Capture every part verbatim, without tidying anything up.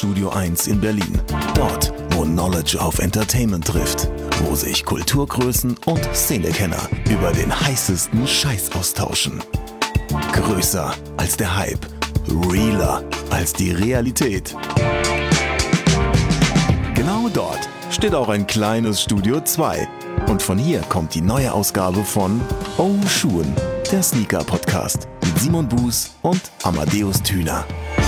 Studio eins in Berlin. Dort, wo Knowledge auf Entertainment trifft. Wo sich Kulturgrößen und Szenekenner über den heißesten Scheiß austauschen. Größer als der Hype. Realer als die Realität. Genau dort steht auch ein kleines Studio zwei. Und von hier kommt die neue Ausgabe von Oh Schuhen, der Sneaker-Podcast mit Simon Buß und Amadeus Thüner.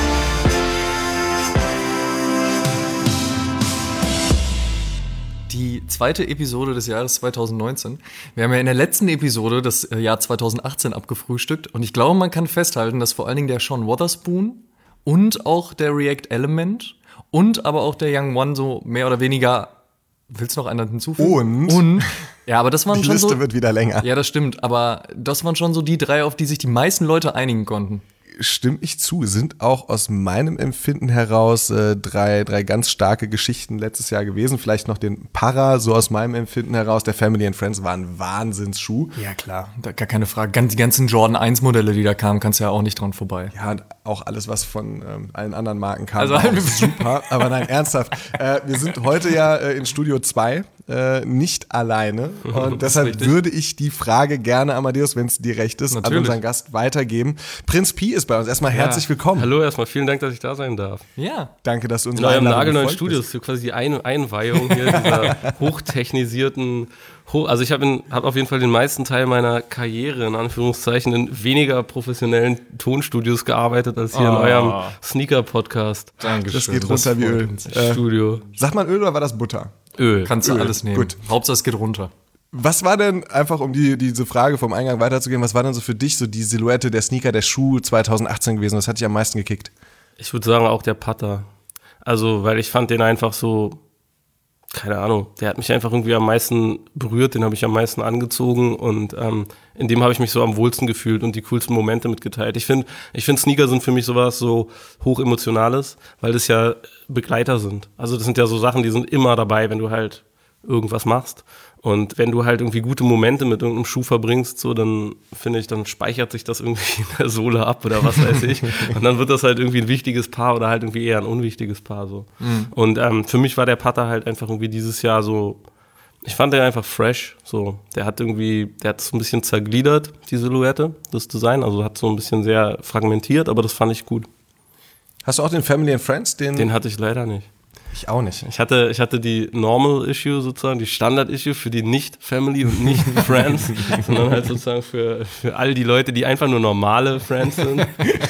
Die zweite Episode des Jahres zwanzig neunzehn. Wir haben ja in der letzten Episode das Jahr zwanzig achtzehn abgefrühstückt und ich glaube, man kann festhalten, dass vor allen Dingen der Sean Wotherspoon und auch der React Element und aber auch der Young One so mehr oder weniger. Willst du noch einen hinzufügen? Und? Und ja, aber das waren die schon Liste so, wird wieder länger. Ja, das stimmt, aber das waren schon so die drei, auf die sich die meisten Leute einigen konnten. Stimme ich zu, sind auch aus meinem Empfinden heraus äh, drei, drei ganz starke Geschichten letztes Jahr gewesen. Vielleicht noch den Para, so aus meinem Empfinden heraus. Der Family and Friends war ein Wahnsinnsschuh. Ja, klar, da, gar keine Frage. Ganz, die ganzen Jordan eins Modelle, die da kamen, kannst du ja auch nicht dran vorbei. Ja, und auch alles, was von ähm, allen anderen Marken kam, also, war auch super. Aber nein, ernsthaft. Äh, wir sind heute ja äh, in Studio zwei, äh, nicht alleine. Und deshalb richtig. würde ich die Frage gerne, Amadeus, wenn es dir recht ist, Natürlich. an unseren Gast weitergeben. Prinz Pi ist bei uns. Erstmal Ja. herzlich willkommen. Hallo, erstmal vielen Dank, dass ich da sein darf. Ja. Danke, dass du uns In eurem Einladung nagelneuen gefolgt Studio bist. ist hier quasi die Ein- Einweihung hier dieser hochtechnisierten, hoch, also ich habe hab auf jeden Fall den meisten Teil meiner Karriere in Anführungszeichen in weniger professionellen Tonstudios gearbeitet als hier Oh. in eurem Sneaker-Podcast. Dankeschön. Das geht runter wie Öl. Äh, Studio. Sagt man Öl oder war das Butter? Öl. Kannst du Öl. alles nehmen. Gut. Hauptsache es geht runter. Was war denn, einfach um die, diese Frage vom Eingang weiterzugehen, was war denn so für dich so die Silhouette der Sneaker, der Schuh zwanzig achtzehn gewesen? Was hat dich am meisten gekickt? Ich würde sagen auch der Putter. Also, weil ich fand den einfach so, keine Ahnung, der hat mich einfach irgendwie am meisten berührt, den habe ich am meisten angezogen und ähm, in dem habe ich mich so am wohlsten gefühlt und die coolsten Momente mitgeteilt. Ich finde, ich finde Sneaker sind für mich sowas so hochemotionales, weil das ja Begleiter sind. Also das sind ja so Sachen, die sind immer dabei, wenn du halt irgendwas machst. Und wenn du halt irgendwie gute Momente mit irgendeinem Schuh verbringst, so, dann finde ich, dann speichert sich das irgendwie in der Sohle ab oder was weiß ich. Und dann wird das halt irgendwie ein wichtiges Paar oder halt irgendwie eher ein unwichtiges Paar, so. Mhm. Und ähm, für mich war der Putter halt einfach irgendwie dieses Jahr so, ich fand den einfach fresh, so. Der hat irgendwie, der hat so ein bisschen zergliedert, die Silhouette, das Design, also hat so ein bisschen sehr fragmentiert, aber das fand ich gut. Hast du auch den Family and Friends? Den, Den hatte ich leider nicht. ich auch nicht. Ich hatte, ich hatte die Normal Issue sozusagen, die Standard Issue für die Nicht-Family und Nicht-Friends, sondern halt sozusagen für, für all die Leute, die einfach nur normale Friends sind.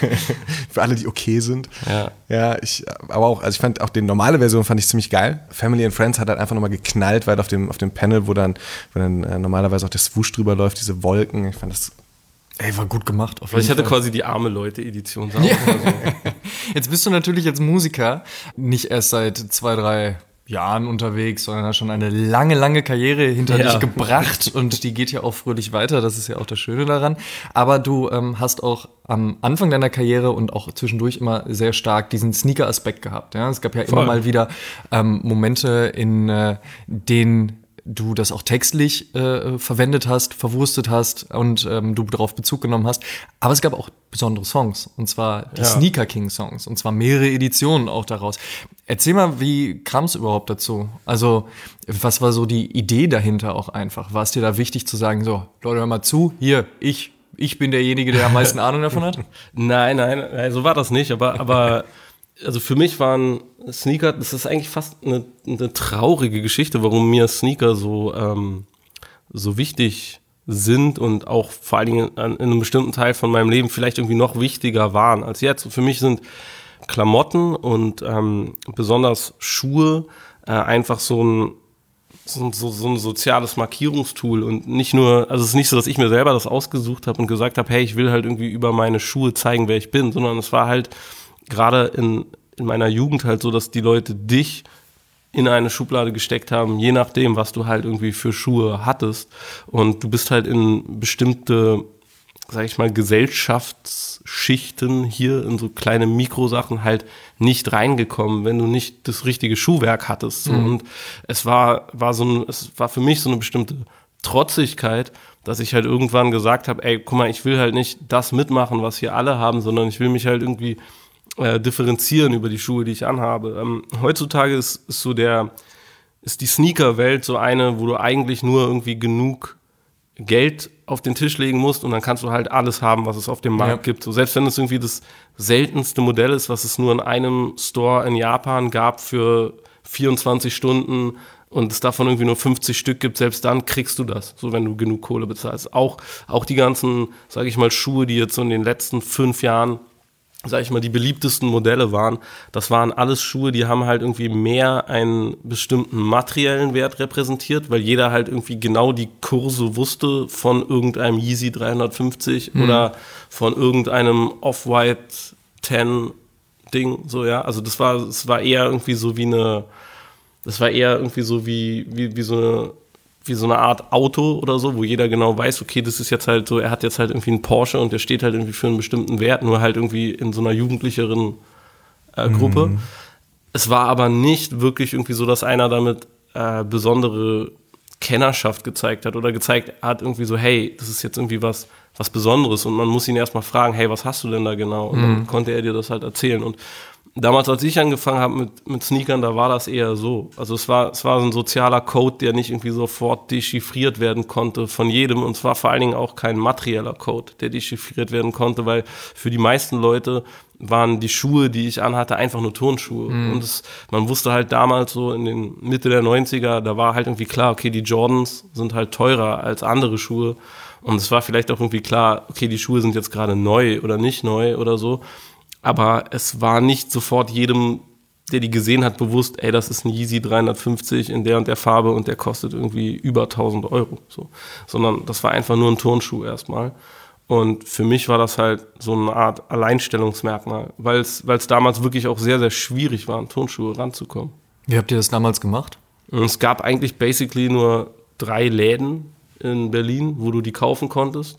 Für alle, die okay sind. Ja. Ja, ich, aber auch, also ich fand auch die normale Version fand ich ziemlich geil. Family and Friends hat halt einfach nochmal geknallt, weil auf dem, auf dem Panel, wo dann, wo dann äh, normalerweise auch der Swoosh drüber läuft, diese Wolken, ich fand das. Ey, war gut gemacht. Auf Weil ich jeden hatte Fall. quasi die arme Leute-Edition. Sagen wir mal so. Jetzt bist du natürlich als Musiker nicht erst seit zwei, drei Jahren unterwegs, sondern hast schon eine lange, lange Karriere hinter Ja. dich gebracht und die geht ja auch fröhlich weiter, das ist ja auch das Schöne daran. Aber du ähm, hast auch am Anfang deiner Karriere und auch zwischendurch immer sehr stark diesen Sneaker-Aspekt gehabt. Ja? Es gab ja immer Voll. mal wieder ähm, Momente, in äh, denen du das auch textlich äh, verwendet hast, verwurstet hast und ähm, du darauf Bezug genommen hast. Aber es gab auch besondere Songs, und zwar die Ja. Sneaker King Songs, und zwar mehrere Editionen auch daraus. Erzähl mal, wie kam es überhaupt dazu? Also, was war so die Idee dahinter auch einfach? War es dir da wichtig zu sagen, so, Leute, hör mal zu, hier, ich, ich bin derjenige, der am meisten Ahnung davon hat? Nein, nein, nein, so war das nicht, aber, aber also für mich waren Sneaker, das ist eigentlich fast eine, eine traurige Geschichte, warum mir Sneaker so, ähm, so wichtig sind und auch vor allen Dingen in, in einem bestimmten Teil von meinem Leben vielleicht irgendwie noch wichtiger waren als jetzt. Für mich sind Klamotten und ähm, besonders Schuhe äh, einfach so ein So, so, so ein soziales Markierungstool und nicht nur, also es ist nicht so, dass ich mir selber das ausgesucht habe und gesagt habe, hey, ich will halt irgendwie über meine Schuhe zeigen, wer ich bin, sondern es war halt gerade in, in meiner Jugend halt so, dass die Leute dich in eine Schublade gesteckt haben, je nachdem, was du halt irgendwie für Schuhe hattest, und du bist halt in bestimmte, sag ich mal, Gesellschaftsschichten hier in so kleine Mikrosachen halt nicht reingekommen, wenn du nicht das richtige Schuhwerk hattest. So. Mhm. Und es war, war so ein, es war für mich so eine bestimmte Trotzigkeit, dass ich halt irgendwann gesagt habe, ey, guck mal, ich will halt nicht das mitmachen, was hier alle haben, sondern ich will mich halt irgendwie äh, differenzieren über die Schuhe, die ich anhabe. Ähm, heutzutage ist, ist so der, ist die Sneaker-Welt so eine, wo du eigentlich nur irgendwie genug Geld auf den Tisch legen musst und dann kannst du halt alles haben, was es auf dem Markt ja. gibt. So, selbst wenn es irgendwie das seltenste Modell ist, was es nur in einem Store in Japan gab für vierundzwanzig Stunden und es davon irgendwie nur fünfzig Stück gibt, selbst dann kriegst du das, so wenn du genug Kohle bezahlst. Auch, auch die ganzen, sage ich mal, Schuhe, die jetzt so in den letzten fünf Jahren, sag ich mal, die beliebtesten Modelle waren, das waren alles Schuhe, die haben halt irgendwie mehr einen bestimmten materiellen Wert repräsentiert, weil jeder halt irgendwie genau die Kurse wusste von irgendeinem Yeezy dreihundertfünfzig mhm. oder von irgendeinem Off-White zehn Ding, so, ja. Also das war, es war eher irgendwie so wie eine, das war eher irgendwie so wie, wie, wie so eine, wie so eine Art Auto oder so, wo jeder genau weiß, okay, das ist jetzt halt so, er hat jetzt halt irgendwie einen Porsche und der steht halt irgendwie für einen bestimmten Wert, nur halt irgendwie in so einer jugendlicheren äh, Gruppe. Mhm. Es war aber nicht wirklich irgendwie so, dass einer damit äh, besondere Kennerschaft gezeigt hat oder gezeigt hat irgendwie so, hey, das ist jetzt irgendwie was, was Besonderes und man muss ihn erstmal fragen, hey, was hast du denn da genau? Und mhm. dann konnte er dir das halt erzählen und damals, als ich angefangen habe mit, mit Sneakern, da war das eher so. Also es war, es war so ein sozialer Code, der nicht irgendwie sofort dechiffriert werden konnte von jedem. Und es war vor allen Dingen auch kein materieller Code, der dechiffriert werden konnte, weil für die meisten Leute waren die Schuhe, die ich anhatte, einfach nur Turnschuhe. Mhm. Und es, man wusste halt damals so in den Mitte der neunziger, da war halt irgendwie klar, okay, die Jordans sind halt teurer als andere Schuhe. Und es war vielleicht auch irgendwie klar, okay, die Schuhe sind jetzt gerade neu oder nicht neu oder so. Aber es war nicht sofort jedem, der die gesehen hat, bewusst, ey, das ist ein Yeezy dreihundertfünfzig in der und der Farbe und der kostet irgendwie über tausend Euro. So. Sondern das war einfach nur ein Turnschuh erstmal. Und für mich war das halt so eine Art Alleinstellungsmerkmal, weil es damals wirklich auch sehr, sehr schwierig war, an Turnschuhe ranzukommen. Wie habt ihr das damals gemacht? Und es gab eigentlich basically nur drei Läden in Berlin, wo du die kaufen konntest.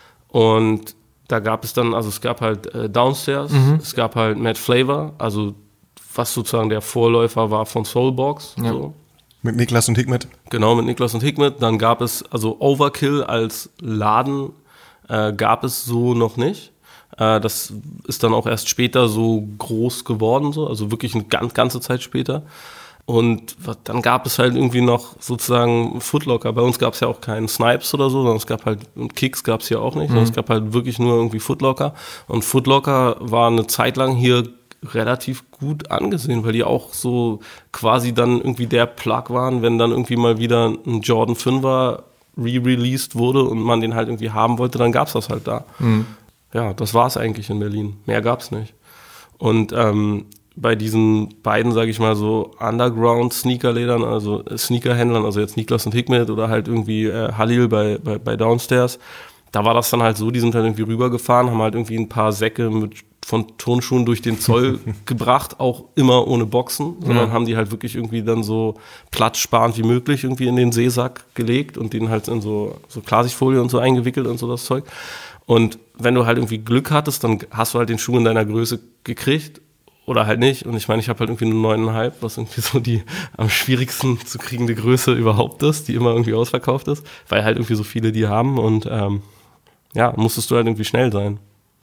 Und da gab es dann, also es gab halt äh, Downstairs, mhm. es gab halt Mad Flavor, also was sozusagen der Vorläufer war von Soulbox. Ja. So. Mit Niklas und Hikmet. Genau, mit Niklas und Hikmet. Dann gab es, also Overkill als Laden äh, gab es so noch nicht. Äh, das ist dann auch erst später so groß geworden, so, also wirklich eine ganz, ganze Zeit später. Und dann gab es halt irgendwie noch sozusagen Foot Locker. Bei uns gab es ja auch keinen Snipes oder so, sondern es gab halt, und Kicks gab es hier auch nicht, mhm. sondern es gab halt wirklich nur irgendwie Foot Locker. Und Foot Locker war eine Zeit lang hier relativ gut angesehen, weil die auch so quasi dann irgendwie der Plug waren, wenn dann irgendwie mal wieder ein Jordan fünfer re-released wurde und man den halt irgendwie haben wollte, dann gab es das halt da. Mhm. Ja, das war es eigentlich in Berlin. Mehr gab es nicht. Und ähm, bei diesen beiden, sage ich mal, so Underground-Sneakerlädern, also Sneakerhändlern, also jetzt Niklas und Hikmet oder halt irgendwie äh, Halil bei, bei, bei Downstairs, da war das dann halt so, die sind halt irgendwie rübergefahren, haben halt irgendwie ein paar Säcke mit, von Turnschuhen durch den Zoll gebracht, auch immer ohne Boxen, sondern ja. haben die halt wirklich irgendwie dann so platzsparend wie möglich irgendwie in den Seesack gelegt und den halt in so, so Klarsichtfolie und so eingewickelt und so das Zeug. Und wenn du halt irgendwie Glück hattest, dann hast du halt den Schuh in deiner Größe gekriegt oder halt nicht. Und ich meine, ich habe halt irgendwie eine neuneinhalb, was irgendwie so die am schwierigsten zu kriegende Größe überhaupt ist, die immer irgendwie ausverkauft ist, weil halt irgendwie so viele die haben und ähm, ja, musstest du halt irgendwie schnell sein.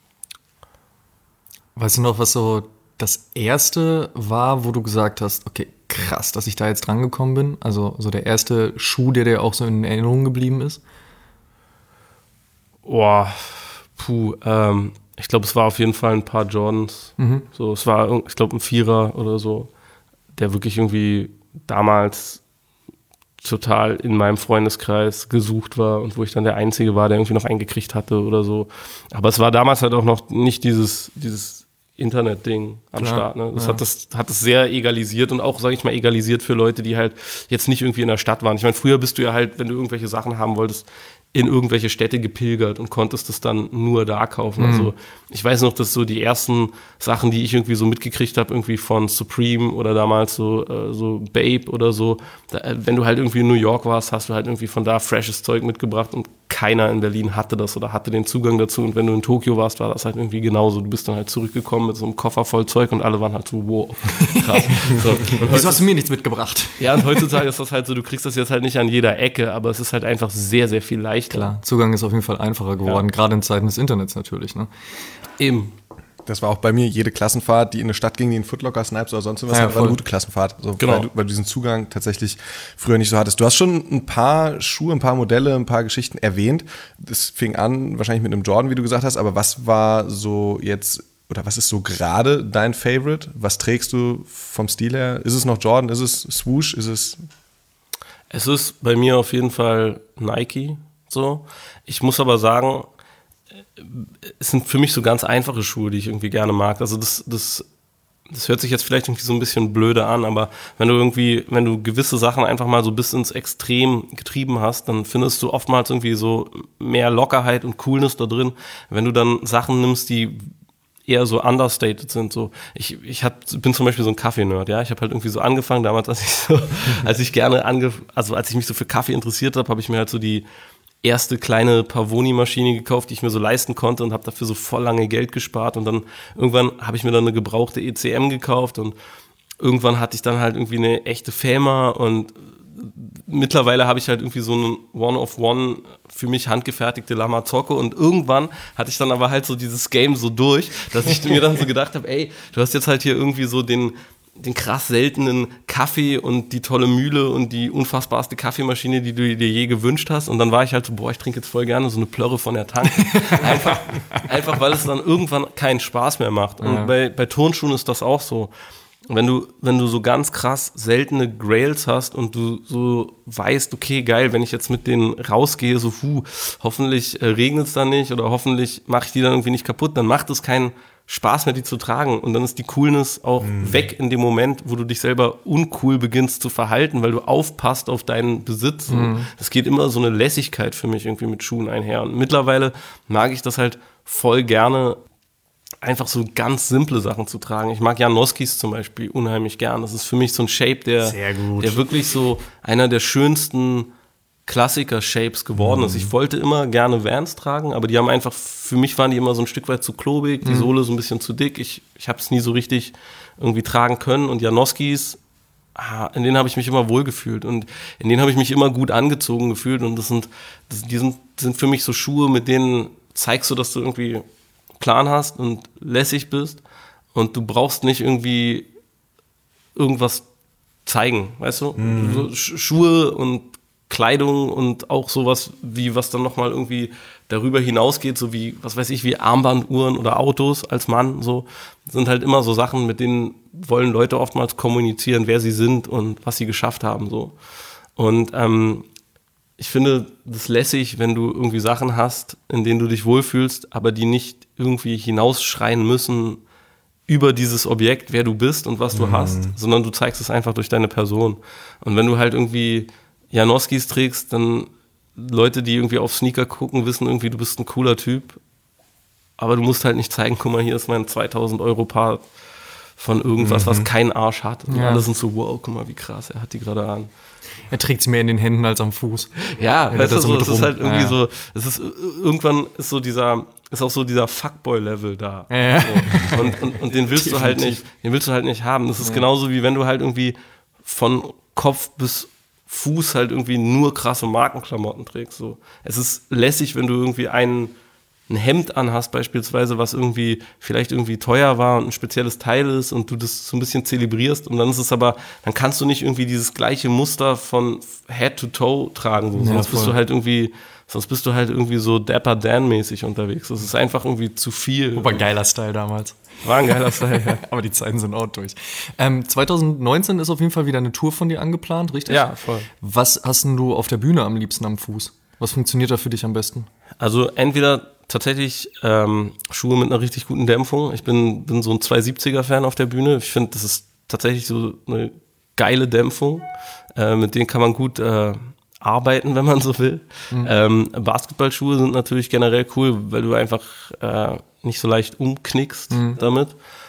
Weißt du noch, was so das erste war, wo du gesagt hast, okay, krass, dass ich da jetzt dran gekommen bin? Also so der erste Schuh, der dir auch so in Erinnerung geblieben ist? Boah, puh, ähm, ich glaube, es war auf jeden Fall ein paar Jordans. Mhm. So, es war, ich glaube, ein Vierer oder so, der wirklich irgendwie damals total in meinem Freundeskreis gesucht war und wo ich dann der Einzige war, der irgendwie noch eingekriegt hatte oder so. Aber es war damals halt auch noch nicht dieses, dieses Internet-Ding am Klar, Start. Ne? Das, ja. hat das hat es sehr egalisiert und auch, sage ich mal, egalisiert für Leute, die halt jetzt nicht irgendwie in der Stadt waren. Ich meine, früher bist du ja halt, wenn du irgendwelche Sachen haben wolltest, in irgendwelche Städte gepilgert und konntest es dann nur da kaufen. Mhm. Also ich weiß noch, dass so die ersten Sachen, die ich irgendwie so mitgekriegt habe, irgendwie von Supreme oder damals so, äh, so Babe oder so, da, wenn du halt irgendwie in New York warst, hast du halt irgendwie von da freshes Zeug mitgebracht und keiner in Berlin hatte das oder hatte den Zugang dazu. Und wenn du in Tokio warst, war das halt irgendwie genauso. Du bist dann halt zurückgekommen mit so einem Koffer voll Zeug und alle waren halt so, wow, krass. So. Wieso hast du mir nichts mitgebracht? Ja, und heutzutage ist das halt so, du kriegst das jetzt halt nicht an jeder Ecke, aber es ist halt einfach sehr, sehr viel leichter. Klar, Zugang ist auf jeden Fall einfacher geworden, ja. Gerade in Zeiten des Internets natürlich. Ne? Eben. Das war auch bei mir jede Klassenfahrt, die in eine Stadt ging, die in Footlocker, Snipes oder sonst was, Ja, war voll. eine gute Klassenfahrt. So, Genau. weil, du, weil du diesen Zugang tatsächlich früher nicht so hattest. Du hast schon ein paar Schuhe, ein paar Modelle, ein paar Geschichten erwähnt. Das fing an wahrscheinlich mit einem Jordan, wie du gesagt hast, aber was war so jetzt, oder was ist so gerade dein Favorite? Was trägst du vom Stil her? Ist es noch Jordan? Ist es Swoosh? Ist es... Es ist bei mir auf jeden Fall Nike, so. Ich muss aber sagen, es sind für mich so ganz einfache Schuhe, die ich irgendwie gerne mag. Also das, das, das hört sich jetzt vielleicht irgendwie so ein bisschen blöde an, aber wenn du irgendwie, wenn du gewisse Sachen einfach mal so bis ins Extrem getrieben hast, dann findest du oftmals irgendwie so mehr Lockerheit und Coolness da drin. Wenn du dann Sachen nimmst, die eher so understated sind, so. Ich, ich hab, bin zum Beispiel so ein Kaffee-Nerd, ja. Ich habe halt irgendwie so angefangen, damals, als ich so, als ich gerne ange, also als ich mich so für Kaffee interessiert habe, habe ich mir halt so die erste kleine Pavoni-Maschine gekauft, die ich mir so leisten konnte und habe dafür so voll lange Geld gespart und dann irgendwann habe ich mir dann eine gebrauchte E C M gekauft und irgendwann hatte ich dann halt irgendwie eine echte Fema und mittlerweile habe ich halt irgendwie so einen One-of-One für mich handgefertigte La Marzocco und irgendwann hatte ich dann aber halt so dieses Game so durch, dass ich mir dann so gedacht habe, ey, du hast jetzt halt hier irgendwie so den den krass seltenen Kaffee und die tolle Mühle und die unfassbarste Kaffeemaschine, die du dir je gewünscht hast. Und dann war ich halt so, boah, ich trinke jetzt voll gerne so eine Plörre von der Tanke. Einfach, einfach weil es dann irgendwann keinen Spaß mehr macht. Und Ja. bei, bei Turnschuhen ist das auch so. Wenn du, wenn du so ganz krass seltene Grails hast und du so weißt, okay, geil, wenn ich jetzt mit denen rausgehe, so, hu, hoffentlich äh, regnet es dann nicht oder hoffentlich mache ich die dann irgendwie nicht kaputt, dann macht es keinen Spaß mehr, die zu tragen. Und dann ist die Coolness auch mhm. weg in dem Moment, wo du dich selber uncool beginnst zu verhalten, weil du aufpasst auf deinen Besitz. Mhm. Das geht immer so eine Lässigkeit für mich irgendwie mit Schuhen einher. Und mittlerweile mag ich das halt voll gerne, einfach so ganz simple Sachen zu tragen. Ich mag Janoskis zum Beispiel unheimlich gern. Das ist für mich so ein Shape, der, Sehr gut. der wirklich so einer der schönsten Klassiker-Shapes geworden Mhm. ist. Ich wollte immer gerne Vans tragen, aber die haben einfach, für mich waren die immer so ein Stück weit zu klobig, die Mhm. Sohle so ein bisschen zu dick. Ich, ich habe es nie so richtig irgendwie tragen können. Und Janoskis, ah, in denen habe ich mich immer wohlgefühlt und in denen habe ich mich immer gut angezogen gefühlt. Und das sind, das, die sind, sind für mich so Schuhe, mit denen zeigst du, dass du irgendwie Plan hast und lässig bist und du brauchst nicht irgendwie irgendwas zeigen, weißt du? Mhm. So Sch- Schuhe und Kleidung und auch sowas wie, was dann nochmal irgendwie darüber hinausgeht, so wie, was weiß ich, wie Armbanduhren oder Autos als Mann, so, sind halt immer so Sachen, mit denen wollen Leute oftmals kommunizieren, wer sie sind und was sie geschafft haben, so. Und ähm, ich finde das lässig, wenn du irgendwie Sachen hast, in denen du dich wohlfühlst, aber die nicht irgendwie hinausschreien müssen über dieses Objekt, wer du bist und was du mhm. hast, sondern du zeigst es einfach durch deine Person. Und wenn du halt irgendwie Janoskis trägst, dann Leute, die irgendwie auf Sneaker gucken, wissen irgendwie, du bist ein cooler Typ, aber du musst halt nicht zeigen, guck mal, hier ist mein zweitausend Euro Paar von irgendwas, mhm. was keinen Arsch hat. Und ja. alle sind so, wow, guck mal, wie krass, er hat die gerade an. Er trägt sie mehr in den Händen als am Fuß. Ja, ja weißt du, so, es rum. ist halt irgendwie ja. so, es ist irgendwann ist so dieser, ist auch so dieser Fuckboy-Level da. Ja. So. Und, und, und den willst du halt nicht, den willst du halt nicht haben. Das ist ja. genauso wie wenn du halt irgendwie von Kopf bis Fuß halt irgendwie nur krasse Markenklamotten trägst. So. Es ist lässig, wenn du irgendwie einen ein Hemd anhast beispielsweise, was irgendwie vielleicht irgendwie teuer war und ein spezielles Teil ist und du das so ein bisschen zelebrierst und dann ist es aber, dann kannst du nicht irgendwie dieses gleiche Muster von Head to Toe tragen, so. Ja, sonst voll. bist du halt irgendwie, sonst bist du halt irgendwie so Dapper Dan-mäßig unterwegs. Das ist einfach irgendwie zu viel. Aber ein geiler Style damals. War ein geiler Style, ja. Aber die Zeiten sind auch durch. Ähm, zwanzig neunzehn ist auf jeden Fall wieder eine Tour von dir angeplant, richtig? Ja, voll. Was hast denn du auf der Bühne am liebsten am Fuß? Was funktioniert da für dich am besten? Also entweder tatsächlich ähm, Schuhe mit einer richtig guten Dämpfung. Ich bin, bin so ein zweihundertsiebziger-Fan auf der Bühne. Ich finde, das ist tatsächlich so eine geile Dämpfung. Äh, mit denen kann man gut äh, arbeiten, wenn man so will. Mhm. Ähm, Basketballschuhe sind natürlich generell cool, weil du einfach äh, nicht so leicht umknickst mhm. damit.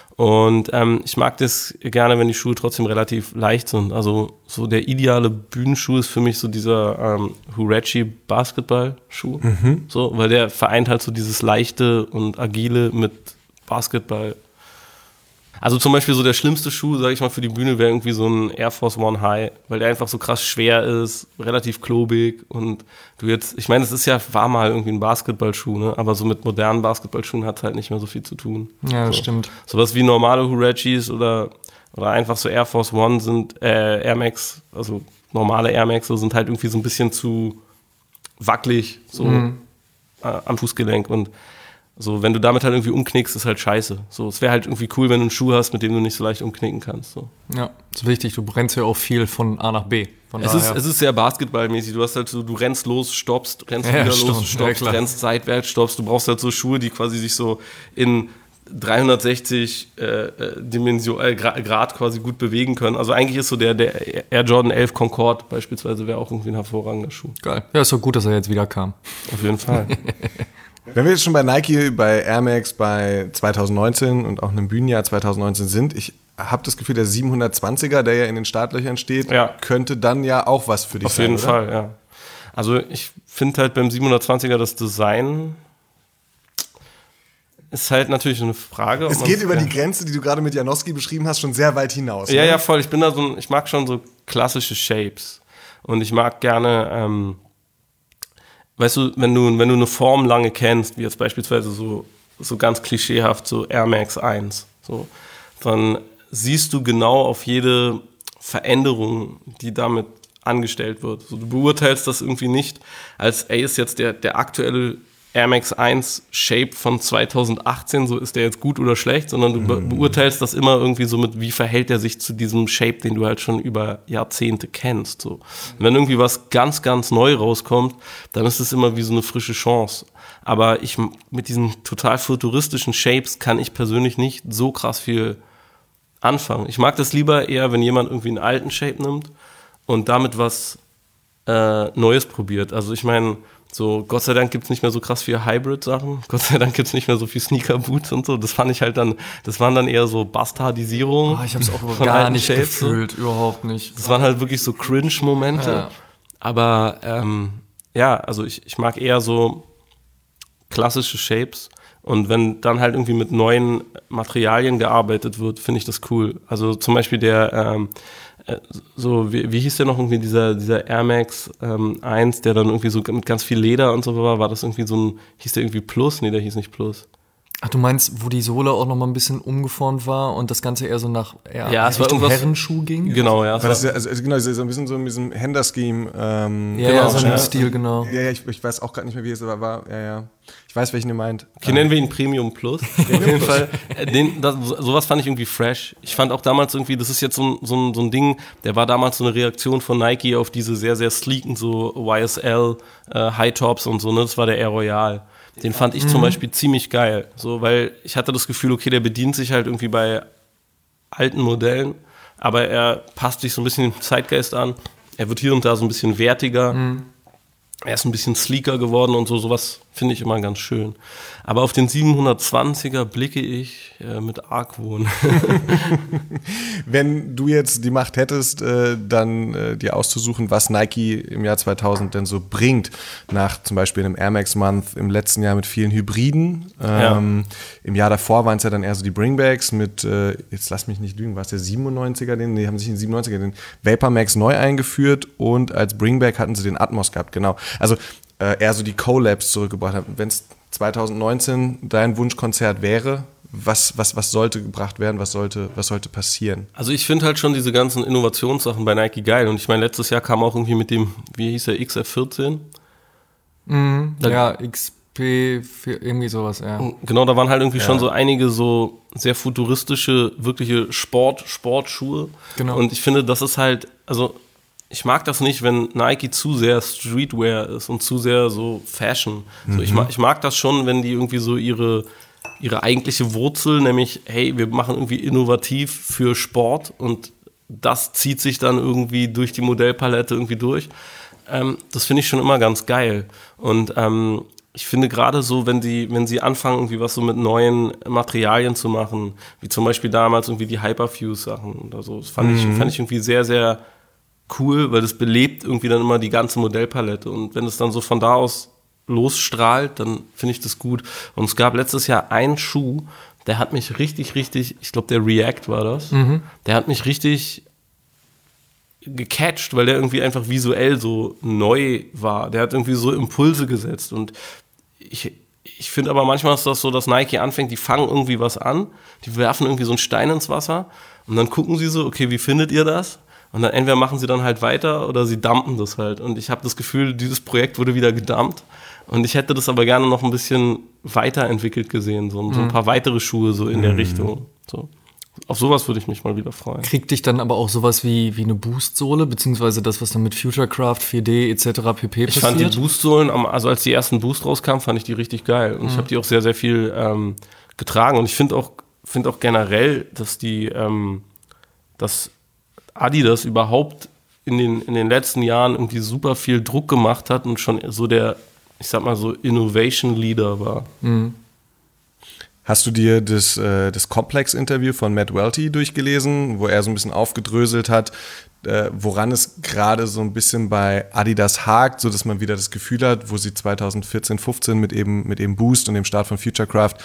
Und ähm, ich mag das gerne, wenn die Schuhe trotzdem relativ leicht sind. Also so der ideale Bühnenschuh ist für mich so dieser ähm, Huarache Basketballschuh. Mhm. So, weil der vereint halt so dieses leichte und agile mit Basketball Also zum Beispiel so der schlimmste Schuh, sag ich mal, für die Bühne wäre irgendwie so ein Air Force One High, weil der einfach so krass schwer ist, relativ klobig und du jetzt, ich meine, es ist ja, war mal irgendwie ein Basketballschuh, ne? Aber so mit modernen Basketballschuhen hat es halt nicht mehr so viel zu tun. Ja, das so. stimmt. Sowas wie normale Huaraches oder, oder einfach so Air Force One sind, äh, Air Max, also normale Air Max, so sind halt irgendwie so ein bisschen zu wackelig, so mhm. äh, am Fußgelenk und so, wenn du damit halt irgendwie umknickst, ist halt scheiße. So, es wäre halt irgendwie cool, wenn du einen Schuh hast, mit dem du nicht so leicht umknicken kannst. So. Ja, das ist wichtig. Du brennst ja auch viel von A nach B. Von es, ist, es ist sehr basketballmäßig. Du hast halt so, du rennst los, stoppst, rennst ja, wieder stimmt, los, stoppst, ja, rennst seitwärts, stoppst. Du brauchst halt so Schuhe, die quasi sich so in dreihundertsechzig äh, Dimension, äh, Grad quasi gut bewegen können. Also eigentlich ist so der, der Air Jordan elf Concorde beispielsweise wäre auch irgendwie ein hervorragender Schuh. Geil. Ja, ist doch gut, dass er jetzt wieder kam. Auf jeden Fall. Wenn wir jetzt schon bei Nike, bei Air Max, bei zwanzig neunzehn und auch einem Bühnenjahr zwanzig neunzehn sind, ich habe das Gefühl, der siebenhundertzwanziger, der ja in den Startlöchern steht, ja. könnte dann ja auch was für dich Auf sein, Auf jeden oder? Fall, ja. Also ich finde halt beim siebenhundertzwanziger das Design ist halt natürlich eine Frage. Es geht über ja. die Grenze, die du gerade mit Janowski beschrieben hast, schon sehr weit hinaus. Ja, ne? ja, voll. Ich bin da so ein, ich mag schon so klassische Shapes und ich mag gerne ähm, weißt du, wenn du, wenn du eine Form lange kennst, wie jetzt beispielsweise so, so ganz klischeehaft, so Air Max eins, so, dann siehst du genau auf jede Veränderung, die damit angestellt wird. So, du beurteilst das irgendwie nicht als, ey, ist jetzt der, der aktuelle Air Max eins Shape von zweitausendachtzehn, so ist der jetzt gut oder schlecht, sondern du be- beurteilst das immer irgendwie so mit, wie verhält er sich zu diesem Shape, den du halt schon über Jahrzehnte kennst. So. Und wenn irgendwie was ganz, ganz neu rauskommt, dann ist es immer wie so eine frische Chance. Aber ich, mit diesen total futuristischen Shapes kann ich persönlich nicht so krass viel anfangen. Ich mag das lieber eher, wenn jemand irgendwie einen alten Shape nimmt und damit was äh, Neues probiert. Also ich meine, so, Gott sei Dank gibt es nicht mehr so krass viele Hybrid-Sachen. Gott sei Dank gibt es nicht mehr so viel Sneaker-Boots und so. Das fand ich halt dann, das waren dann eher so Bastardisierungen. Oh, ich habe es auch gar nicht Shapes, gefühlt, so. Überhaupt nicht. Das waren halt wirklich so Cringe-Momente. Ja. Aber ähm, ja, also ich, ich mag eher so klassische Shapes. Und wenn dann halt irgendwie mit neuen Materialien gearbeitet wird, finde ich das cool. Also zum Beispiel der ähm, so, wie, wie hieß der noch irgendwie, dieser, dieser Air Max ähm, eins, der dann irgendwie so mit ganz viel Leder und so war, war das irgendwie so ein, hieß der irgendwie Plus? Nee, der hieß nicht Plus. Ach, du meinst, wo die Sohle auch noch mal ein bisschen umgeformt war und das Ganze eher so nach eher ja, Richtung Herrenschuh ging? Genau, ja. Das ist ja also, genau, so ein bisschen so in diesem Händer-Scheme. Ähm, ja, genau, ja, so ein ja. Stil, genau. Ja, ja, ich, ich weiß auch gerade nicht mehr, wie es aber war. Ja, ja. Ich weiß, welchen ihr meint. Okay, nennen wir ihn Premium Plus. Auf jeden Fall. Den, das, sowas fand ich irgendwie fresh. Ich fand auch damals irgendwie, das ist jetzt so ein, so, ein, so ein Ding, der war damals so eine Reaktion von Nike auf diese sehr, sehr sleeken, so Y S L äh, High Tops und so, ne? Das war der Air Royal. Den fand ich mhm. zum Beispiel ziemlich geil. So, weil ich hatte das Gefühl, okay, der bedient sich halt irgendwie bei alten Modellen, aber er passt sich so ein bisschen dem Zeitgeist an. Er wird hier und da so ein bisschen wertiger. Mhm. Er ist ein bisschen sleeker geworden und so, sowas finde ich immer ganz schön. Aber auf den siebenhundertzwanziger blicke ich äh, mit Argwohn. Wenn du jetzt die Macht hättest, äh, dann äh, dir auszusuchen, was Nike im Jahr zweitausend denn so bringt, nach zum Beispiel einem Air Max Month im letzten Jahr mit vielen Hybriden. Ähm, ja. Im Jahr davor waren es ja dann eher so die Bringbacks mit, äh, jetzt lass mich nicht lügen, war es der siebenundneunziger, den, nee, haben sich in den siebenundneunziger den Vapor Max neu eingeführt und als Bringback hatten sie den Atmos gehabt, genau. Also äh, eher so die Collabs zurückgebracht haben. Wenn es zwanzig neunzehn dein Wunschkonzert wäre, was, was, was sollte gebracht werden, was sollte, was sollte passieren? Also ich finde halt schon diese ganzen Innovationssachen bei Nike geil. Und ich meine, letztes Jahr kam auch irgendwie mit dem, wie hieß der, X F vierzehn? Mhm, ja, X P, irgendwie sowas, ja. Genau, da waren halt irgendwie ja. schon so einige so sehr futuristische, wirkliche Sport, Sportschuhe. Genau. Und ich finde, das ist halt, also ich mag das nicht, wenn Nike zu sehr Streetwear ist und zu sehr so Fashion. Mhm. So, ich, mag, ich mag das schon, wenn die irgendwie so ihre, ihre eigentliche Wurzel, nämlich, hey, wir machen irgendwie innovativ für Sport und das zieht sich dann irgendwie durch die Modellpalette irgendwie durch. Ähm, das finde ich schon immer ganz geil. Und ähm, ich finde gerade so, wenn sie, wenn sie anfangen, irgendwie was so mit neuen Materialien zu machen, wie zum Beispiel damals irgendwie die Hyperfuse-Sachen oder so, das fand, mhm. ich, fand ich irgendwie sehr, sehr cool, weil das belebt irgendwie dann immer die ganze Modellpalette und wenn es dann so von da aus losstrahlt, dann finde ich das gut. Und es gab letztes Jahr einen Schuh, der hat mich richtig, richtig, ich glaube, der React war das, Mhm. der hat mich richtig gecatcht, weil der irgendwie einfach visuell so neu war. Der hat irgendwie so Impulse gesetzt und ich, ich finde aber manchmal ist das so, dass Nike anfängt, die fangen irgendwie was an, die werfen irgendwie so einen Stein ins Wasser und dann gucken sie so, okay, wie findet ihr das? Und dann entweder machen sie dann halt weiter oder sie dumpen das halt. Und ich habe das Gefühl, dieses Projekt wurde wieder gedumpt. Und ich hätte das aber gerne noch ein bisschen weiterentwickelt gesehen, so, so ein paar weitere Schuhe so in der Richtung. So. Auf sowas würde ich mich mal wieder freuen. Kriegt dich dann aber auch sowas wie, wie eine Boost-Sohle, beziehungsweise das, was dann mit Futurecraft, vier D et cetera pp. Ich passiert? fand die Boost-Sohlen, am- also als die ersten Boost rauskamen, fand ich die richtig geil. Und ich habe die auch sehr, sehr viel ähm, getragen. Und ich finde auch, find auch generell, dass die, ähm, dass Adidas überhaupt in den, in den letzten Jahren irgendwie super viel Druck gemacht hat und schon so der, ich sag mal so, Innovation Leader war. Hast du dir das, äh, das Complex-Interview von Matt Welty durchgelesen, wo er so ein bisschen aufgedröselt hat, äh, woran es gerade so ein bisschen bei Adidas hakt, so dass man wieder das Gefühl hat, wo sie zwanzig vierzehn, fünfzehn mit eben, mit eben Boost und dem Start von Futurecraft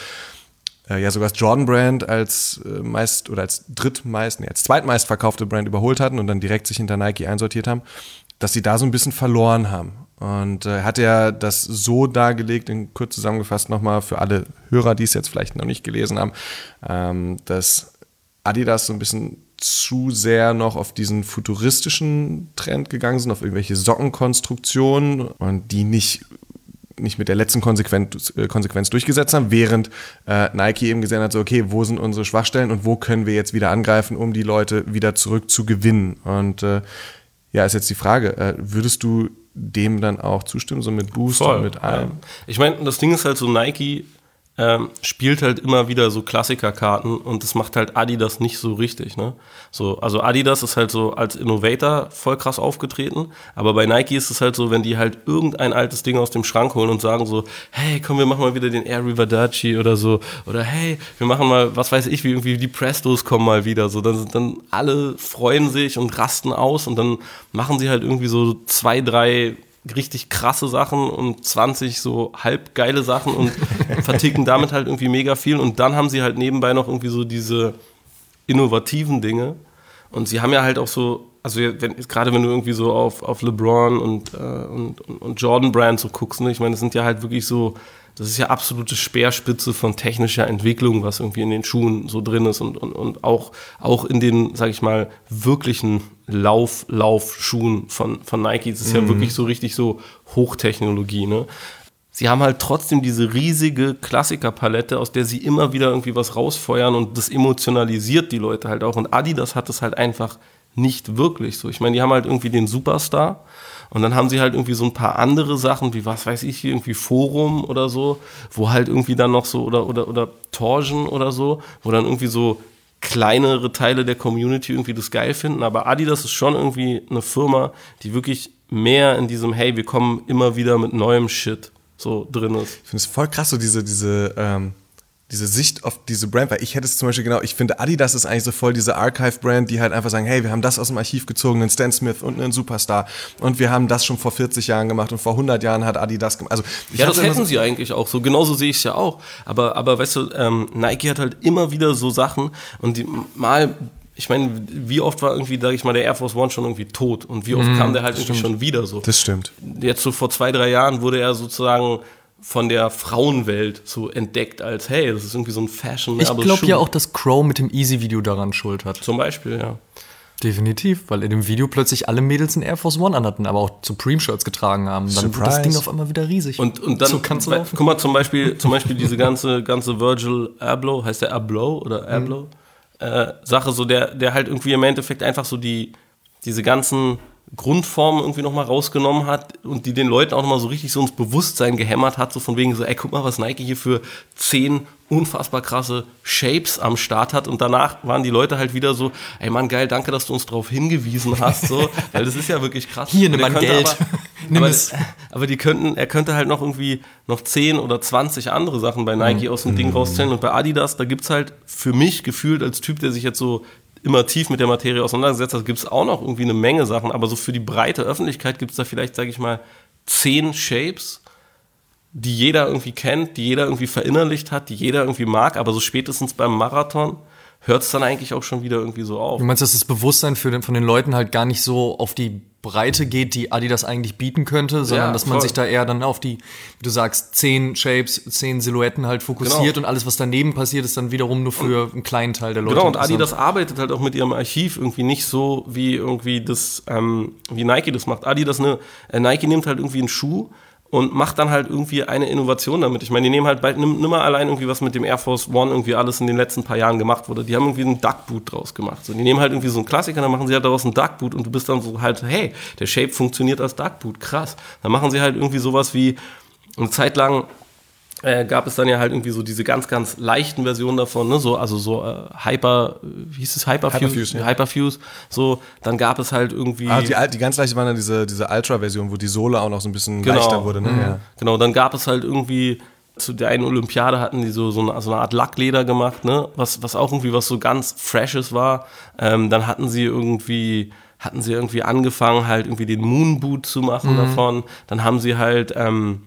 äh, ja sogar das Jordan Brand als äh, meist oder als drittmeist, nee, als zweitmeist verkaufte Brand überholt hatten und dann direkt sich hinter Nike einsortiert haben, dass sie da so ein bisschen verloren haben. Und äh, hat er das so dargelegt, in kurz zusammengefasst nochmal für alle Hörer, die es jetzt vielleicht noch nicht gelesen haben, ähm, dass Adidas so ein bisschen zu sehr noch auf diesen futuristischen Trend gegangen sind, auf irgendwelche Sockenkonstruktionen und die nicht nicht mit der letzten Konsequenz, äh, Konsequenz durchgesetzt haben, während äh, Nike eben gesehen hat, so okay, wo sind unsere Schwachstellen und wo können wir jetzt wieder angreifen, um die Leute wieder zurück zu gewinnen. Und äh, ja, ist jetzt die Frage, äh, würdest du dem dann auch zustimmen, so mit Boost Voll, und mit allem? ja. Ich meine, das Ding ist halt so, Nike ähm, spielt halt immer wieder so Klassikerkarten und das macht halt Adidas nicht so richtig, ne? So, also Adidas ist halt so als Innovator voll krass aufgetreten, aber bei Nike ist es halt so, wenn die halt irgendein altes Ding aus dem Schrank holen und sagen so, hey, komm, wir machen mal wieder den Air Riverdacci oder so, oder hey, wir machen mal, was weiß ich, wie irgendwie die Prestos kommen mal wieder, so, dann sind dann alle freuen sich und rasten aus und dann machen sie halt irgendwie so zwei, drei richtig krasse Sachen und zwanzig so halb geile Sachen und verticken damit halt irgendwie mega viel und dann haben sie halt nebenbei noch irgendwie so diese innovativen Dinge und sie haben ja halt auch so, also wenn, gerade wenn du irgendwie so auf, auf LeBron und, äh, und, und Jordan Brand so guckst, ne? Ich meine, das sind ja halt wirklich so, das ist ja absolute Speerspitze von technischer Entwicklung, was irgendwie in den Schuhen so drin ist und, und, und auch, auch in den, sag ich mal, wirklichen Lauf, Laufschuhen von, von Nike. Das ist ja wirklich so richtig so Hochtechnologie, ne? Sie haben halt trotzdem diese riesige Klassikerpalette, aus der sie immer wieder irgendwie was rausfeuern und das emotionalisiert die Leute halt auch. Und Adidas hat das halt einfach nicht wirklich so. Ich meine, die haben halt irgendwie den Superstar und dann haben sie halt irgendwie so ein paar andere Sachen, wie was weiß ich, irgendwie Forum oder so, wo halt irgendwie dann noch so, oder, oder, oder Torsion oder so, wo dann irgendwie so kleinere Teile der Community irgendwie das geil finden. Aber Adidas ist schon irgendwie eine Firma, die wirklich mehr in diesem, hey, wir kommen immer wieder mit neuem Shit so drin ist. Ich finde es voll krass, so diese, diese, ähm, diese Sicht auf diese Brand, weil ich hätte es zum Beispiel genau, ich finde Adidas ist eigentlich so voll diese Archive-Brand, die halt einfach sagen, hey, wir haben das aus dem Archiv gezogen, einen Stan Smith und einen Superstar und wir haben das schon vor vierzig Jahren gemacht und vor hundert Jahren hat Adidas gemacht. Also, ich Ja, das hab's immer hätten so, sie eigentlich auch so, genauso sehe ich es ja auch. Aber, aber weißt du, ähm, Nike hat halt immer wieder so Sachen und die mal, ich meine, wie oft war irgendwie, sag ich mal, der Air Force One schon irgendwie tot und wie oft kam der halt irgendwie schon wieder so. Das stimmt. Jetzt so vor zwei, drei Jahren wurde er sozusagen von der Frauenwelt so entdeckt als, hey, das ist irgendwie so ein fashion Ich glaube ja auch, dass Crow mit dem Easy-Video daran schuld hat. Zum Beispiel, ja. Definitiv, weil in dem Video plötzlich alle Mädels einen Air Force One anhatten, aber auch Supreme-Shirts getragen haben. Dann wird das Surprise. Ding auf einmal wieder riesig. Und, und dann, so kann's bei- laufen. guck mal, zum Beispiel, zum Beispiel diese ganze, ganze Virgil Abloh, heißt der Abloh oder Abloh, äh, Sache, so der, der halt irgendwie im Endeffekt einfach so die, diese ganzen Grundformen irgendwie nochmal rausgenommen hat und die den Leuten auch nochmal so richtig so ins Bewusstsein gehämmert hat, so von wegen so, ey, guck mal, was Nike hier für zehn unfassbar krasse Shapes am Start hat und danach waren die Leute halt wieder so, ey Mann, geil, danke, dass du uns darauf hingewiesen hast, so, weil das ist ja wirklich krass. Hier, Und nimm er mein könnte Geld. Aber, Nimm aber, es. aber die könnten, er könnte halt noch irgendwie noch zehn oder zwanzig andere Sachen bei Nike aus dem Ding rauszählen und bei Adidas, da gibt's halt für mich gefühlt als Typ, der sich jetzt so immer tief mit der Materie auseinandergesetzt hat, gibt es auch noch irgendwie eine Menge Sachen, aber so für die breite Öffentlichkeit gibt es da vielleicht, sage ich mal, zehn Shapes, die jeder irgendwie kennt, die jeder irgendwie verinnerlicht hat, die jeder irgendwie mag, aber so spätestens beim Marathon hört es dann eigentlich auch schon wieder irgendwie so auf. Du meinst, dass das Bewusstsein für den, von den Leuten halt gar nicht so auf die Breite geht, die Adidas eigentlich bieten könnte, sondern Ja, dass man voll. sich da eher dann auf die, wie du sagst, zehn Shapes, zehn Silhouetten halt fokussiert Genau. und alles, was daneben passiert, ist dann wiederum nur für einen kleinen Teil der Leute. Genau, und interessant. Adidas arbeitet halt auch mit ihrem Archiv irgendwie nicht so, wie irgendwie das, ähm, wie Nike das macht. Adidas, ne, äh, Nike nimmt halt irgendwie einen Schuh und macht dann halt irgendwie eine Innovation damit. Ich meine, die nehmen halt bald, nimm, nimm mal allein irgendwie, was mit dem Air Force One irgendwie alles in den letzten paar Jahren gemacht wurde. Die haben irgendwie einen Duckboot draus gemacht. So, die nehmen halt irgendwie so einen Klassiker, dann machen sie halt daraus einen Duckboot und du bist dann so halt, hey, der Shape funktioniert als Duckboot, krass. Dann machen sie halt irgendwie sowas wie, eine Zeit lang äh, gab es dann ja halt irgendwie so diese ganz, ganz leichten Versionen davon, ne, so, also so äh, Hyper, wie hieß es, Hyperfuse? Hyperfuse, ja. Hyperfuse, so, dann gab es halt irgendwie... Ah, die, al- die ganz leichte waren dann diese, diese Ultra-Version, wo die Sohle auch noch so ein bisschen Genau. leichter wurde. Ne? Mhm. Ja. Genau, dann gab es halt irgendwie, zu der einen Olympiade hatten die so, so, eine, so eine Art Lackleder gemacht, ne, was, was auch irgendwie was so ganz Freshes war. Ähm, dann hatten sie irgendwie, hatten sie irgendwie angefangen, halt irgendwie den Moonboot zu machen davon. Dann haben sie halt, ähm,